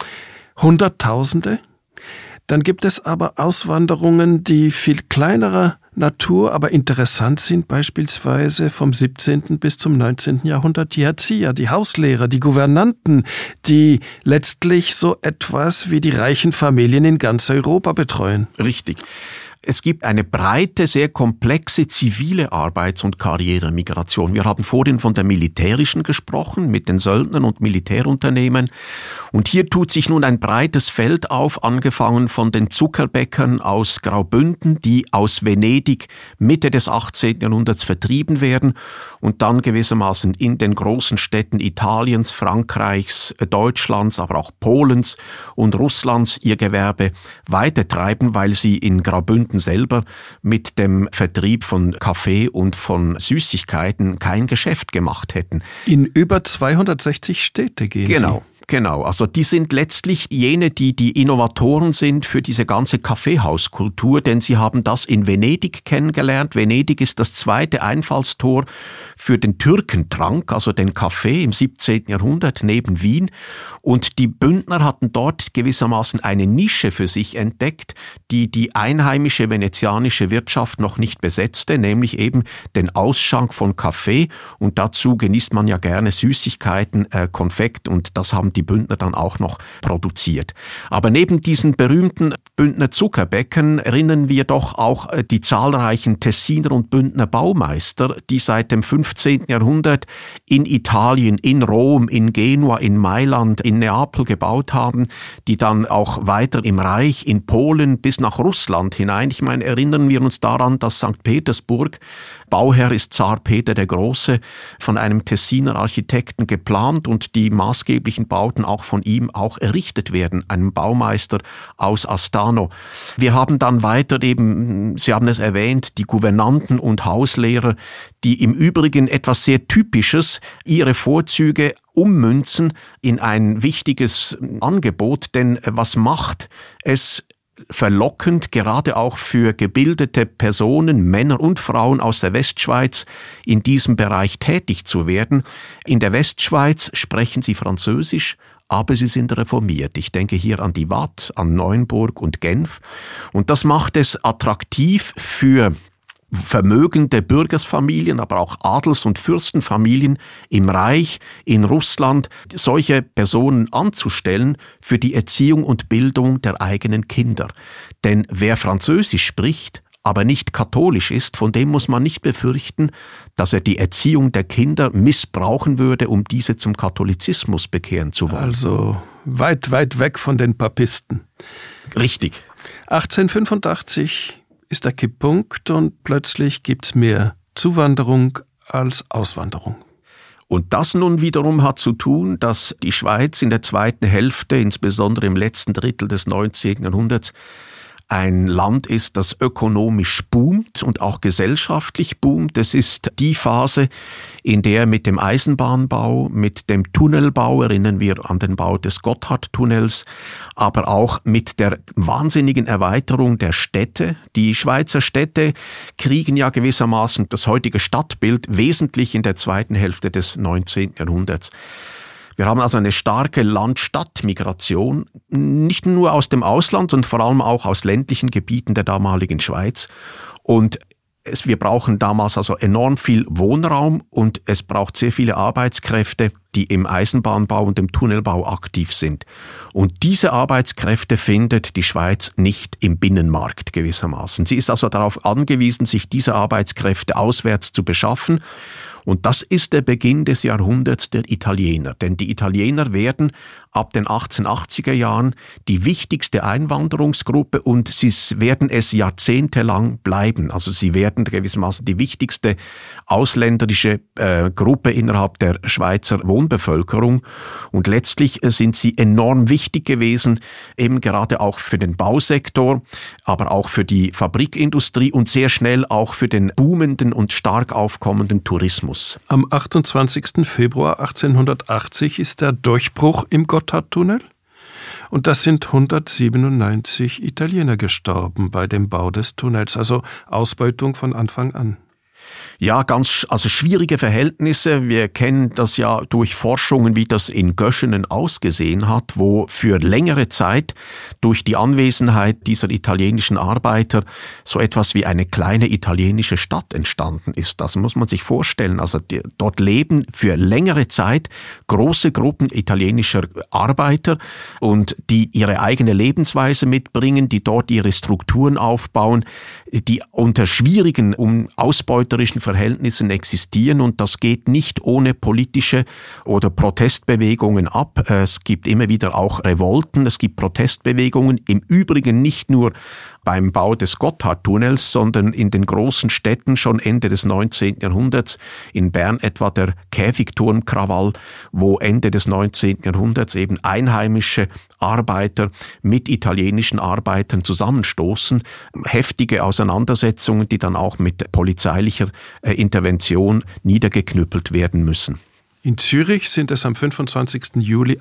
Hunderttausende. Dann gibt es aber Auswanderungen, die viel kleinerer Natur, aber interessant sind, beispielsweise vom 17. bis zum 19. Jahrhundert die Erzieher, die Hauslehrer, die Gouvernanten, die letztlich so etwas wie die reichen Familien in ganz Europa betreuen. Richtig. Es gibt eine breite, sehr komplexe zivile Arbeits- und Karrieremigration. Wir haben vorhin von der militärischen gesprochen, mit den Söldnern und Militärunternehmen. Und hier tut sich nun ein breites Feld auf, angefangen von den Zuckerbäckern aus Graubünden, die aus Venedig Mitte des 18. Jahrhunderts vertrieben werden und dann gewissermaßen in den großen Städten Italiens, Frankreichs, Deutschlands, aber auch Polens und Russlands ihr Gewerbe weitertreiben, weil sie in Graubünden selber mit dem Vertrieb von Kaffee und von Süßigkeiten kein Geschäft gemacht hätten. In über 260 Städte gehen Sie. Genau. Also die sind letztlich jene, die die Innovatoren sind für diese ganze Kaffeehauskultur, denn sie haben das in Venedig kennengelernt. Venedig ist das zweite Einfallstor für den Türkentrank, also den Kaffee im 17. Jahrhundert neben Wien. Und die Bündner hatten dort gewissermaßen eine Nische für sich entdeckt, die die einheimische venezianische Wirtschaft noch nicht besetzte, nämlich eben den Ausschank von Kaffee. Und dazu genießt man ja gerne Süßigkeiten, Konfekt, und das haben die Bündner dann auch noch produziert. Aber neben diesen berühmten Bündner Zuckerbäckern erinnern wir doch auch die zahlreichen Tessiner und Bündner Baumeister, die seit dem 15. Jahrhundert in Italien, in Rom, in Genua, in Mailand, in Neapel gebaut haben, die dann auch weiter im Reich, in Polen bis nach Russland hinein. Ich meine, erinnern wir uns daran, dass St. Petersburg, Bauherr ist Zar Peter der Große, von einem Tessiner Architekten geplant und die maßgeblichen Bauten auch von ihm auch errichtet werden, einem Baumeister aus Astano. Wir haben dann weiter eben, Sie haben es erwähnt, die Gouvernanten und Hauslehrer, die im Übrigen etwas sehr Typisches, ihre Vorzüge ummünzen in ein wichtiges Angebot, denn was macht es verlockend, gerade auch für gebildete Personen, Männer und Frauen aus der Westschweiz, in diesem Bereich tätig zu werden? In der Westschweiz sprechen sie Französisch, aber sie sind reformiert. Ich denke hier an die Waadt, an Neuenburg und Genf. Und das macht es attraktiv für vermögende Bürgersfamilien, aber auch Adels- und Fürstenfamilien im Reich, in Russland, solche Personen anzustellen für die Erziehung und Bildung der eigenen Kinder. Denn wer Französisch spricht, aber nicht katholisch ist, von dem muss man nicht befürchten, dass er die Erziehung der Kinder missbrauchen würde, um diese zum Katholizismus bekehren zu wollen. Also weit, weit weg von den Papisten. Richtig. 1885 ist der Kipppunkt und plötzlich gibt's mehr Zuwanderung als Auswanderung. Und das nun wiederum hat zu tun, dass die Schweiz in der zweiten Hälfte, insbesondere im letzten Drittel des 19. Jahrhunderts, ein Land ist, das ökonomisch boomt und auch gesellschaftlich boomt. Es ist die Phase, in der mit dem Eisenbahnbau, mit dem Tunnelbau, erinnern wir an den Bau des Gotthardtunnels, aber auch mit der wahnsinnigen Erweiterung der Städte. Die Schweizer Städte kriegen ja gewissermaßen das heutige Stadtbild wesentlich in der zweiten Hälfte des 19. Jahrhunderts. Wir haben also eine starke Land-Stadt-Migration, nicht nur aus dem Ausland, sondern vor allem auch aus ländlichen Gebieten der damaligen Schweiz. Und wir brauchen damals also enorm viel Wohnraum und es braucht sehr viele Arbeitskräfte, die im Eisenbahnbau und im Tunnelbau aktiv sind. Und diese Arbeitskräfte findet die Schweiz nicht im Binnenmarkt gewissermaßen. Sie ist also darauf angewiesen, sich diese Arbeitskräfte auswärts zu beschaffen. Und das ist der Beginn des Jahrhunderts der Italiener. Denn die Italiener werden ab den 1880er Jahren die wichtigste Einwanderungsgruppe und sie werden es jahrzehntelang bleiben. Also sie werden gewissermaßen die wichtigste ausländerische Gruppe innerhalb der Schweizer Wohnbevölkerung Wohnbevölkerung. Und letztlich sind sie enorm wichtig gewesen, eben gerade auch für den Bausektor, aber auch für die Fabrikindustrie und sehr schnell auch für den boomenden und stark aufkommenden Tourismus. Am 28. Februar 1880 ist der Durchbruch im Gotthardtunnel. Und das sind 197 Italiener gestorben bei dem Bau des Tunnels, also Ausbeutung von Anfang an. Ja, also schwierige Verhältnisse. Wir kennen das ja durch Forschungen, wie das in Göschenen ausgesehen hat, wo für längere Zeit durch die Anwesenheit dieser italienischen Arbeiter so etwas wie eine kleine italienische Stadt entstanden ist. Das muss man sich vorstellen. Also dort leben für längere Zeit große Gruppen italienischer Arbeiter und die ihre eigene Lebensweise mitbringen, die dort ihre Strukturen aufbauen, die unter schwierigen, ausbeuterischen Verhältnissen existieren, und das geht nicht ohne politische oder Protestbewegungen ab. Es gibt immer wieder auch Revolten, es gibt Protestbewegungen, im Übrigen nicht nur beim Bau des Gotthardtunnels, sondern in den großen Städten schon Ende des 19. Jahrhunderts, in Bern etwa der Käfigturmkrawall, wo Ende des 19. Jahrhunderts eben einheimische Arbeiter mit italienischen Arbeitern zusammenstoßen. Heftige Auseinandersetzungen, die dann auch mit polizeilicher Intervention niedergeknüppelt werden müssen. In Zürich sind es am 25. Juli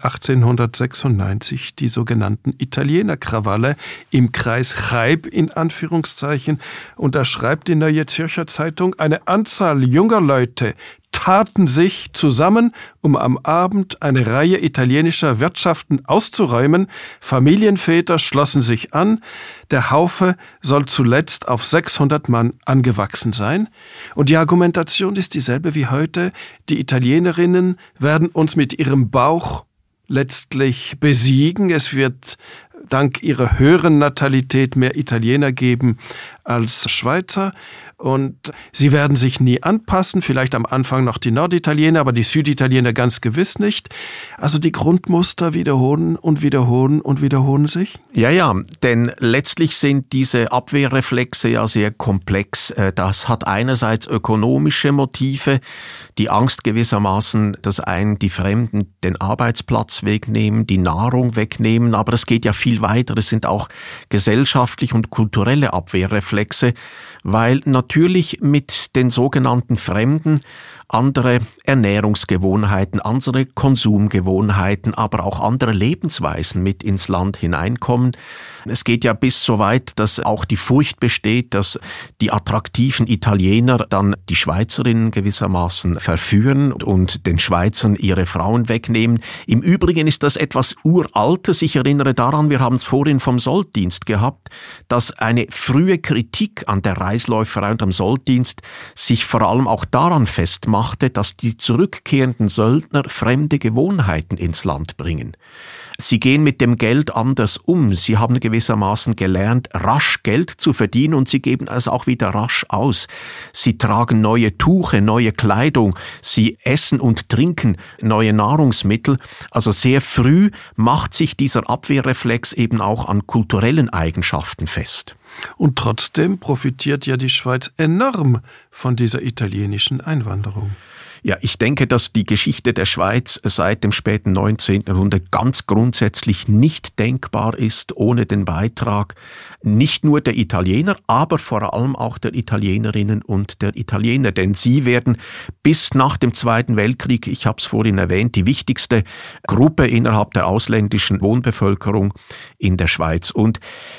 1896 die sogenannten Italienerkrawalle im Kreis Chaib in Anführungszeichen, und da schreibt die Neue Zürcher Zeitung, eine Anzahl junger Leute taten sich zusammen, um am Abend eine Reihe italienischer Wirtschaften auszuräumen. Familienväter schlossen sich an. Der Haufe soll zuletzt auf 600 Mann angewachsen sein. Und die Argumentation ist dieselbe wie heute. Die Italienerinnen werden uns mit ihrem Bauch letztlich besiegen. Es wird dank ihrer höheren Natalität mehr Italiener geben als Schweizer. Und sie werden sich nie anpassen, vielleicht am Anfang noch die Norditaliener, aber die Süditaliener ganz gewiss nicht. Also die Grundmuster wiederholen und wiederholen und wiederholen sich? Ja, denn letztlich sind diese Abwehrreflexe ja sehr komplex. Das hat einerseits ökonomische Motive, die Angst gewissermaßen, dass einen die Fremden den Arbeitsplatz wegnehmen, die Nahrung wegnehmen, aber es geht ja viel weiter. Es sind auch gesellschaftliche und kulturelle Abwehrreflexe, weil natürlich mit den sogenannten Fremden andere Ernährungsgewohnheiten, andere Konsumgewohnheiten, aber auch andere Lebensweisen mit ins Land hineinkommen. Es geht ja bis so weit, dass auch die Furcht besteht, dass die attraktiven Italiener dann die Schweizerinnen gewissermaßen verführen und den Schweizern ihre Frauen wegnehmen. Im Übrigen ist das etwas Uraltes. Ich erinnere daran, wir haben es vorhin vom Solddienst gehabt, dass eine frühe Kritik an der Reisläuferei und am Solddienst sich vor allem auch daran festmachte, dass die zurückkehrenden Söldner fremde Gewohnheiten ins Land bringen. Sie gehen mit dem Geld anders um. Sie haben gewissermaßen gelernt, rasch Geld zu verdienen, und sie geben es auch wieder rasch aus. Sie tragen neue Tuche, neue Kleidung, sie essen und trinken neue Nahrungsmittel. Also sehr früh macht sich dieser Abwehrreflex eben auch an kulturellen Eigenschaften fest. Und trotzdem profitiert ja die Schweiz enorm von dieser italienischen Einwanderung. Ja, ich denke, dass die Geschichte der Schweiz seit dem späten 19. Jahrhundert ganz grundsätzlich nicht denkbar ist ohne den Beitrag nicht nur der Italiener, aber vor allem auch der Italienerinnen und der Italiener. Denn sie werden bis nach dem Zweiten Weltkrieg, ich habe es vorhin erwähnt, die wichtigste Gruppe innerhalb der ausländischen Wohnbevölkerung in der Schweiz. Und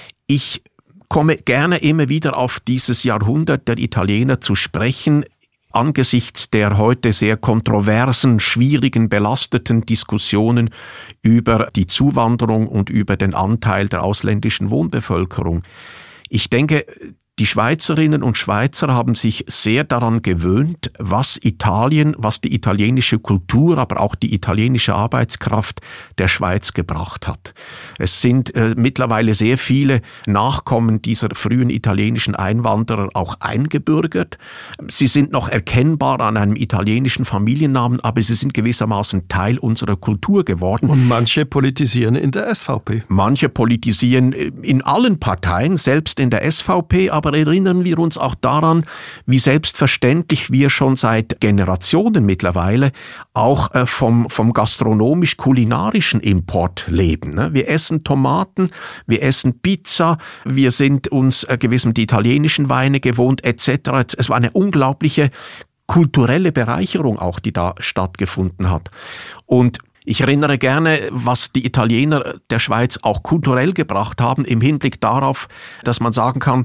ich komme gerne immer wieder auf dieses Jahrhundert der Italiener zu sprechen, angesichts der heute sehr kontroversen, schwierigen, belasteten Diskussionen über die Zuwanderung und über den Anteil der ausländischen Wohnbevölkerung. Ich denke, die Schweizerinnen und Schweizer haben sich sehr daran gewöhnt, was Italien, was die italienische Kultur, aber auch die italienische Arbeitskraft der Schweiz gebracht hat. Es sind mittlerweile sehr viele Nachkommen dieser frühen italienischen Einwanderer auch eingebürgert. Sie sind noch erkennbar an einem italienischen Familiennamen, aber sie sind gewissermaßen Teil unserer Kultur geworden. Und manche politisieren in der SVP. Manche politisieren in allen Parteien, selbst in der SVP, aber erinnern wir uns auch daran, wie selbstverständlich wir schon seit Generationen mittlerweile auch vom gastronomisch-kulinarischen Import leben. Wir essen Tomaten, wir essen Pizza, wir sind uns gewissem die italienischen Weine gewohnt etc. Es war eine unglaubliche kulturelle Bereicherung auch, die da stattgefunden hat. Und ich erinnere gerne, was die Italiener der Schweiz auch kulturell gebracht haben, im Hinblick darauf, dass man sagen kann,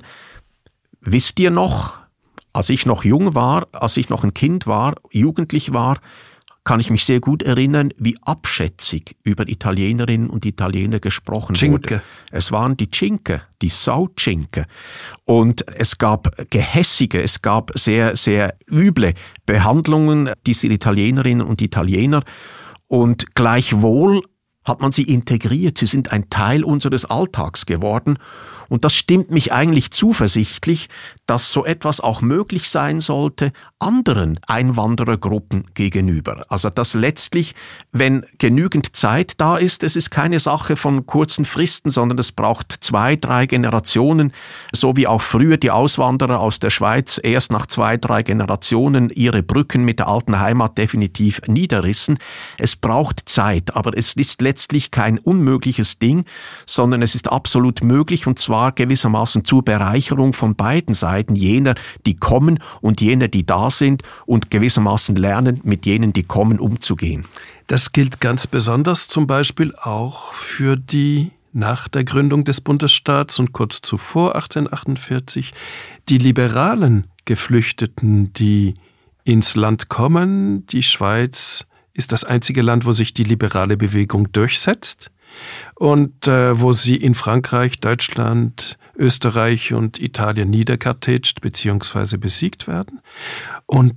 wisst ihr noch, als ich noch jung war, als ich noch ein Kind war, jugendlich war, kann ich mich sehr gut erinnern, wie abschätzig über Italienerinnen und Italiener gesprochen wurde. Es waren die Cinque, die Saucinque. Und es gab gehässige, es gab sehr, sehr üble Behandlungen dieser Italienerinnen und Italiener. Und gleichwohl hat man sie integriert. Sie sind ein Teil unseres Alltags geworden. Und das stimmt mich eigentlich zuversichtlich, dass so etwas auch möglich sein sollte anderen Einwanderergruppen gegenüber. Also dass letztlich, wenn genügend Zeit da ist, es ist keine Sache von kurzen Fristen, sondern es braucht 2, 3 Generationen, so wie auch früher die Auswanderer aus der Schweiz erst nach 2, 3 Generationen ihre Brücken mit der alten Heimat definitiv niederrissen. Es braucht Zeit, aber es ist letztlich kein unmögliches Ding, sondern es ist absolut möglich, und zwar gewissermaßen zur Bereicherung von beiden Seiten, jener, die kommen und jener, die da sind, und gewissermaßen lernen, mit jenen, die kommen, umzugehen. Das gilt ganz besonders zum Beispiel auch für die nach der Gründung des Bundesstaats und kurz zuvor 1848 die liberalen Geflüchteten, die ins Land kommen. Die Schweiz ist das einzige Land, wo sich die liberale Bewegung durchsetzt. Und wo sie in Frankreich, Deutschland, Österreich und Italien niederkartätscht bzw. besiegt werden. Und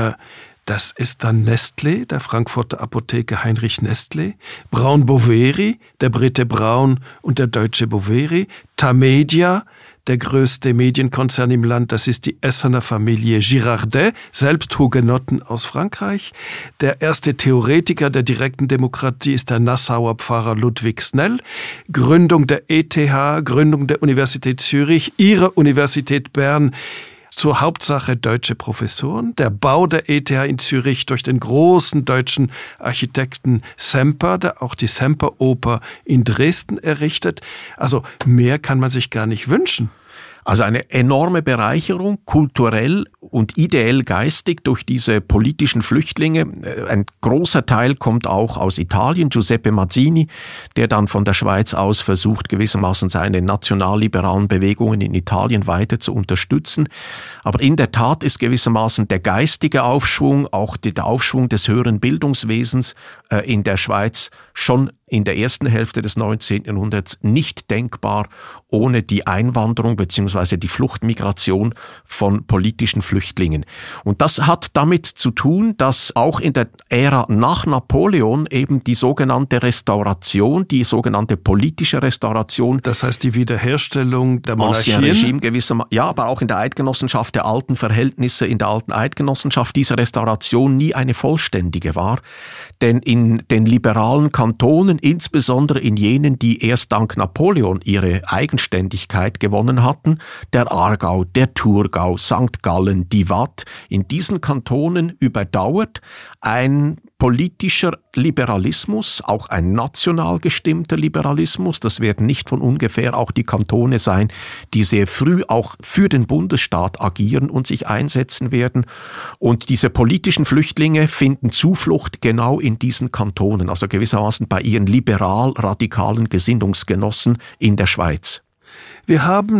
das ist dann Nestlé, der Frankfurter Apotheker Heinrich Nestlé, Braun-Boveri, der Brite Braun und der Deutsche Boveri, Tamedia, der größte Medienkonzern im Land, das ist die Essener Familie Girardet, selbst Hugenotten aus Frankreich. Der erste Theoretiker der direkten Demokratie ist der Nassauer Pfarrer Ludwig Snell. Gründung der ETH, Gründung der Universität Zürich, ihrer Universität Bern, zur Hauptsache deutsche Professoren, der Bau der ETH in Zürich durch den großen deutschen Architekten Semper, der auch die Semperoper in Dresden errichtet. Also mehr kann man sich gar nicht wünschen. Also eine enorme Bereicherung, kulturell und ideell geistig durch diese politischen Flüchtlinge. Ein großer Teil kommt auch aus Italien, Giuseppe Mazzini, der dann von der Schweiz aus versucht, gewissermaßen seine nationalliberalen Bewegungen in Italien weiter zu unterstützen. Aber in der Tat ist gewissermaßen der geistige Aufschwung, auch der Aufschwung des höheren Bildungswesens in der Schweiz schon in der ersten Hälfte des 19. Jahrhunderts nicht denkbar ohne die Einwanderung bzw. die Fluchtmigration von politischen Flüchtlingen. Und das hat damit zu tun, dass auch in der Ära nach Napoleon eben die sogenannte Restauration, die sogenannte politische Restauration, das heißt die Wiederherstellung der Monarchien, Regime gewissermaßen, ja, aber auch in der Eidgenossenschaft, der alten Verhältnisse in der alten Eidgenossenschaft, diese Restauration nie eine vollständige war. Denn in den liberalen Kantonen, insbesondere in jenen, die erst dank Napoleon ihre Eigenständigkeit gewonnen hatten, der Aargau, der Thurgau, St. Gallen, die Waadt, in diesen Kantonen überdauert ein politischer Liberalismus, auch ein national gestimmter Liberalismus. Das werden nicht von ungefähr auch die Kantone sein, die sehr früh auch für den Bundesstaat agieren und sich einsetzen werden. Und diese politischen Flüchtlinge finden Zuflucht genau in diesen Kantonen, also gewissermaßen bei ihren liberal-radikalen Gesinnungsgenossen in der Schweiz. Wir haben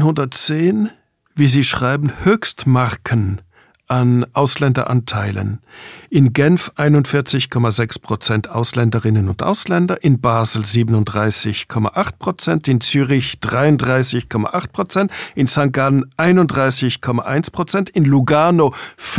1910, wie Sie schreiben, Höchstmarken an Ausländeranteilen. In Genf 41,6% Ausländerinnen und Ausländer, in Basel 37,8%, in Zürich 33,8%, in St. Gallen 31,1%, in Lugano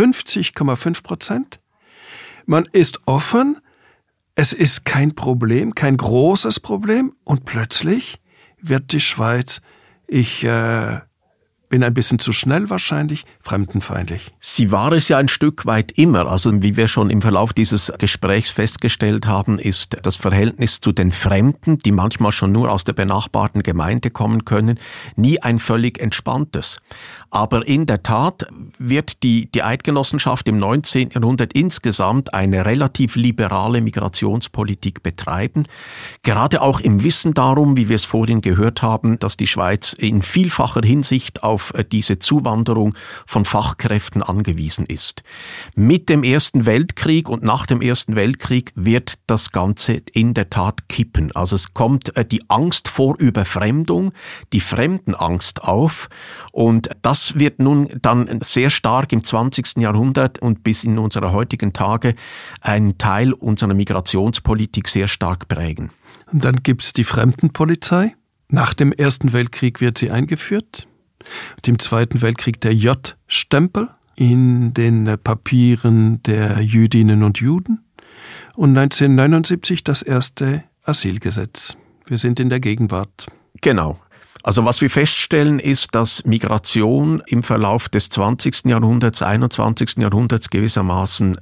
50,5%. Man ist offen, es ist kein Problem, kein großes Problem, und plötzlich wird die Schweiz, ich bin ein bisschen zu schnell wahrscheinlich, fremdenfeindlich. Sie war es ja ein Stück weit immer. Also wie wir schon im Verlauf dieses Gesprächs festgestellt haben, ist das Verhältnis zu den Fremden, die manchmal schon nur aus der benachbarten Gemeinde kommen können, nie ein völlig entspanntes. Aber in der Tat wird die Eidgenossenschaft im 19. Jahrhundert insgesamt eine relativ liberale Migrationspolitik betreiben. Gerade auch im Wissen darum, wie wir es vorhin gehört haben, dass die Schweiz in vielfacher Hinsicht auf diese Zuwanderung von Fachkräften angewiesen ist. Mit dem Ersten Weltkrieg und nach dem Ersten Weltkrieg wird das Ganze in der Tat kippen. Also es kommt die Angst vor Überfremdung, die Fremdenangst auf, und das wird nun dann sehr stark im 20. Jahrhundert und bis in unsere heutigen Tage einen Teil unserer Migrationspolitik sehr stark prägen. Und dann gibt es die Fremdenpolizei. Nach dem Ersten Weltkrieg wird sie eingeführt. Und im Zweiten Weltkrieg der J-Stempel in den Papieren der Jüdinnen und Juden. Und 1979 das erste Asylgesetz. Wir sind in der Gegenwart. Genau. Also was wir feststellen ist, dass Migration im Verlauf des 20. Jahrhunderts, 21. Jahrhunderts gewissermaßen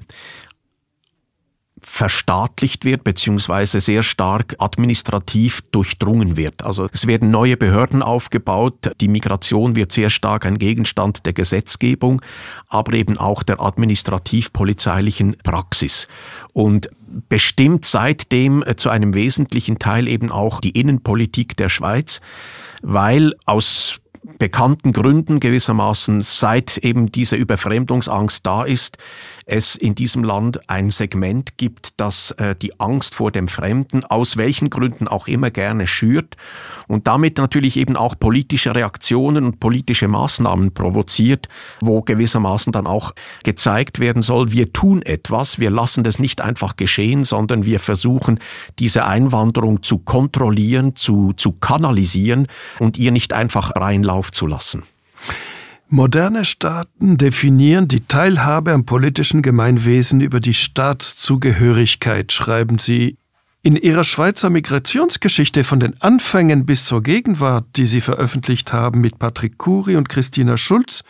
verstaatlicht wird, beziehungsweise sehr stark administrativ durchdrungen wird. Also es werden neue Behörden aufgebaut, die Migration wird sehr stark ein Gegenstand der Gesetzgebung, aber eben auch der administrativ-polizeilichen Praxis. Und bestimmt seitdem zu einem wesentlichen Teil eben auch die Innenpolitik der Schweiz, weil aus bekannten Gründen gewissermaßen, seit eben diese Überfremdungsangst da ist, es in diesem Land ein Segment gibt, das die Angst vor dem Fremden aus welchen Gründen auch immer gerne schürt und damit natürlich eben auch politische Reaktionen und politische Maßnahmen provoziert, wo gewissermaßen dann auch gezeigt werden soll, wir tun etwas, wir lassen das nicht einfach geschehen, sondern wir versuchen, diese Einwanderung zu kontrollieren, zu kanalisieren und ihr nicht einfach freien Lauf zu lassen. Moderne Staaten definieren die Teilhabe am politischen Gemeinwesen über die Staatszugehörigkeit, schreiben Sie. In Ihrer Schweizer Migrationsgeschichte von den Anfängen bis zur Gegenwart, die Sie veröffentlicht haben mit Patrick Kury und Christina Schulz,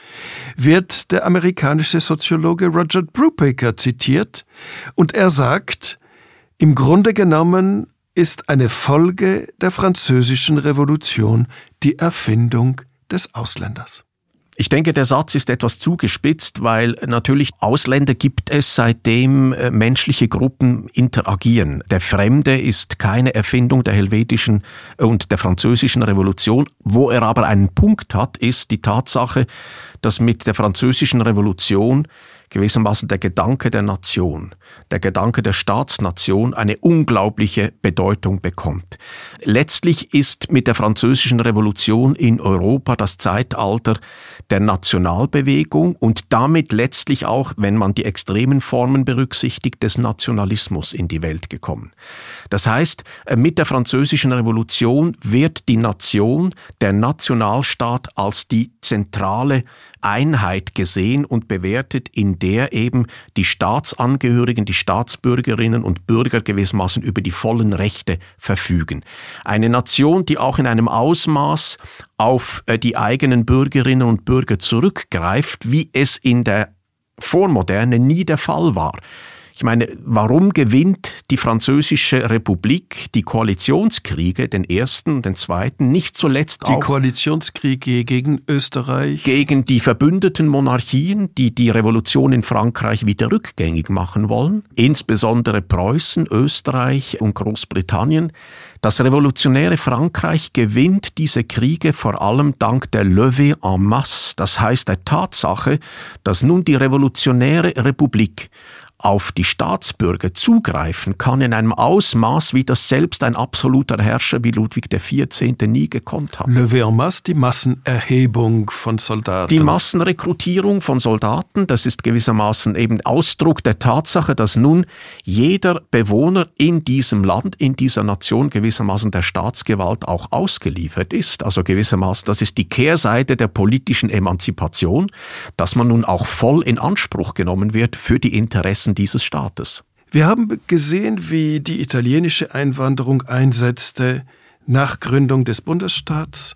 wird der amerikanische Soziologe Roger Brubaker zitiert und er sagt, im Grunde genommen ist eine Folge der Französischen Revolution die Erfindung des Ausländers. Ich denke, der Satz ist etwas zugespitzt, weil natürlich Ausländer gibt es, seitdem menschliche Gruppen interagieren. Der Fremde ist keine Erfindung der helvetischen und der französischen Revolution. Wo er aber einen Punkt hat, ist die Tatsache, dass mit der französischen Revolution gewissermaßen der Gedanke der Nation, der Gedanke der Staatsnation eine unglaubliche Bedeutung bekommt. Letztlich ist mit der französischen Revolution in Europa das Zeitalter der Nationalbewegung und damit letztlich auch, wenn man die extremen Formen berücksichtigt, des Nationalismus in die Welt gekommen. Das heißt, mit der französischen Revolution wird die Nation, der Nationalstaat als die zentrale Einheit gesehen und bewertet, in der eben die Staatsangehörigen, die Staatsbürgerinnen und Bürger gewissermaßen über die vollen Rechte verfügen. Eine Nation, die auch in einem Ausmaß auf die eigenen Bürgerinnen und Bürger zurückgreift, wie es in der Vormoderne nie der Fall war. Ich meine, warum gewinnt die Französische Republik die Koalitionskriege, den ersten und den zweiten, nicht zuletzt auch... Die Koalitionskriege gegen Österreich? Gegen die verbündeten Monarchien, die die Revolution in Frankreich wieder rückgängig machen wollen, insbesondere Preußen, Österreich und Großbritannien. Das revolutionäre Frankreich gewinnt diese Kriege vor allem dank der Levée en masse, das heißt der Tatsache, dass nun die revolutionäre Republik auf die Staatsbürger zugreifen kann in einem Ausmaß, wie das selbst ein absoluter Herrscher wie Ludwig XIV. Nie gekonnt hat. Levée en masse, die Massenerhebung von Soldaten. Die Massenrekrutierung von Soldaten, das ist gewissermaßen eben Ausdruck der Tatsache, dass nun jeder Bewohner in diesem Land, in dieser Nation gewissermaßen der Staatsgewalt auch ausgeliefert ist. Also gewissermaßen, das ist die Kehrseite der politischen Emanzipation, dass man nun auch voll in Anspruch genommen wird für die Interessen dieses Staates. Wir haben gesehen, wie die italienische Einwanderung einsetzte nach Gründung des Bundesstaats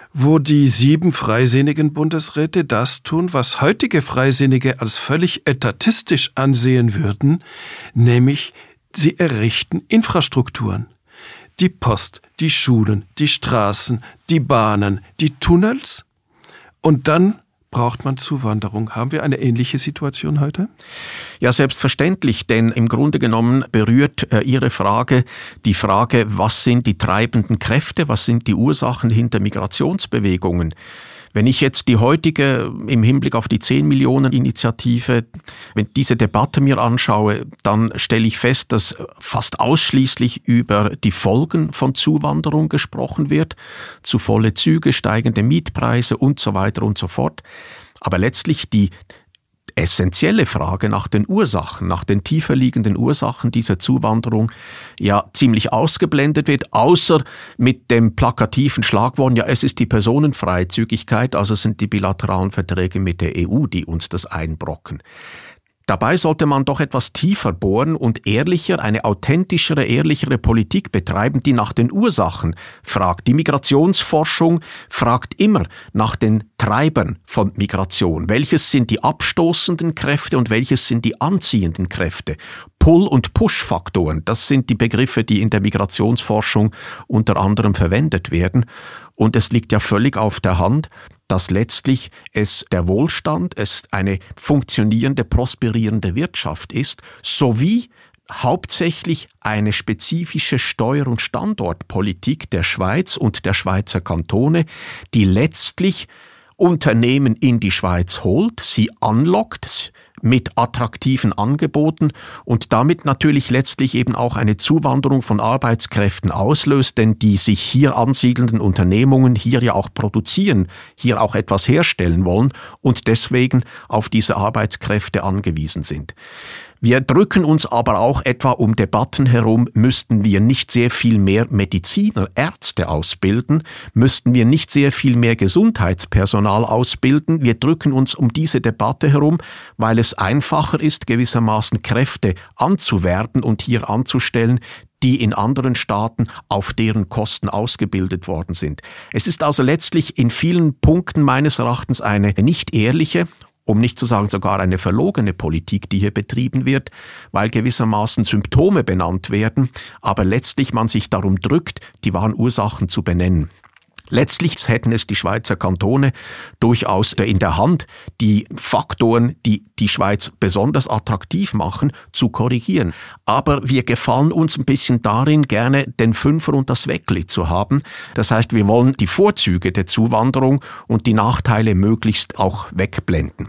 wo die 7 freisinnigen Bundesräte das tun, was heutige Freisinnige als völlig etatistisch ansehen würden, nämlich sie errichten Infrastrukturen. Die Post, die Schulen, die Straßen, die Bahnen, die Tunnels. Und dann braucht man Zuwanderung. Haben wir eine ähnliche Situation heute? Ja, selbstverständlich, denn im Grunde genommen berührt Ihre Frage die Frage, was sind die treibenden Kräfte, was sind die Ursachen hinter Migrationsbewegungen? Wenn ich jetzt die heutige, im Hinblick auf die 10 Millionen Initiative, wenn diese Debatte mir anschaue, dann stelle ich fest, dass fast ausschließlich über die Folgen von Zuwanderung gesprochen wird, zu volle Züge, steigende Mietpreise und so weiter und so fort. Aber letztlich die essentielle Frage nach den Ursachen, nach den tiefer liegenden Ursachen dieser Zuwanderung ja ziemlich ausgeblendet wird, außer mit dem plakativen Schlagwort, ja, es ist die Personenfreizügigkeit, also sind die bilateralen Verträge mit der EU, die uns das einbrocken. Dabei sollte man doch etwas tiefer bohren und ehrlicher, eine authentischere, ehrlichere Politik betreiben, die nach den Ursachen fragt. Die Migrationsforschung fragt immer nach den Treibern von Migration. Welches sind die abstoßenden Kräfte und welches sind die anziehenden Kräfte? Pull- und Push-Faktoren, das sind die Begriffe, die in der Migrationsforschung unter anderem verwendet werden. Und es liegt ja völlig auf der Hand, dass letztlich es der Wohlstand, es eine funktionierende, prosperierende Wirtschaft ist, sowie hauptsächlich eine spezifische Steuer- und Standortpolitik der Schweiz und der Schweizer Kantone, die letztlich Unternehmen in die Schweiz holt, sie anlockt mit attraktiven Angeboten und damit natürlich letztlich eben auch eine Zuwanderung von Arbeitskräften auslöst, denn die sich hier ansiedelnden Unternehmungen hier ja auch produzieren, hier auch etwas herstellen wollen und deswegen auf diese Arbeitskräfte angewiesen sind. Wir drücken uns aber auch etwa um Debatten herum, müssten wir nicht sehr viel mehr Mediziner, Ärzte ausbilden, müssten wir nicht sehr viel mehr Gesundheitspersonal ausbilden. Wir drücken uns um diese Debatte herum, weil es einfacher ist, gewissermaßen Kräfte anzuwerben und hier anzustellen, die in anderen Staaten auf deren Kosten ausgebildet worden sind. Es ist also letztlich in vielen Punkten meines Erachtens eine nicht ehrliche, um nicht zu sagen sogar eine verlogene Politik, die hier betrieben wird, weil gewissermaßen Symptome benannt werden, aber letztlich man sich darum drückt, die wahren Ursachen zu benennen. Letztlich hätten es die Schweizer Kantone durchaus in der Hand, die Faktoren, die die Schweiz besonders attraktiv machen, zu korrigieren. Aber wir gefallen uns ein bisschen darin, gerne den Fünfer und das Weckli zu haben. Das heißt, wir wollen die Vorzüge der Zuwanderung und die Nachteile möglichst auch wegblenden.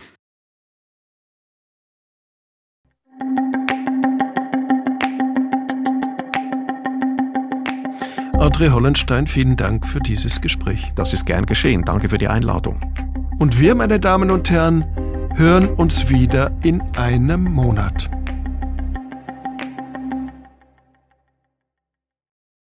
André Hollenstein, vielen Dank für dieses Gespräch. Das ist gern geschehen. Danke für die Einladung. Und wir, meine Damen und Herren, hören uns wieder in einem Monat.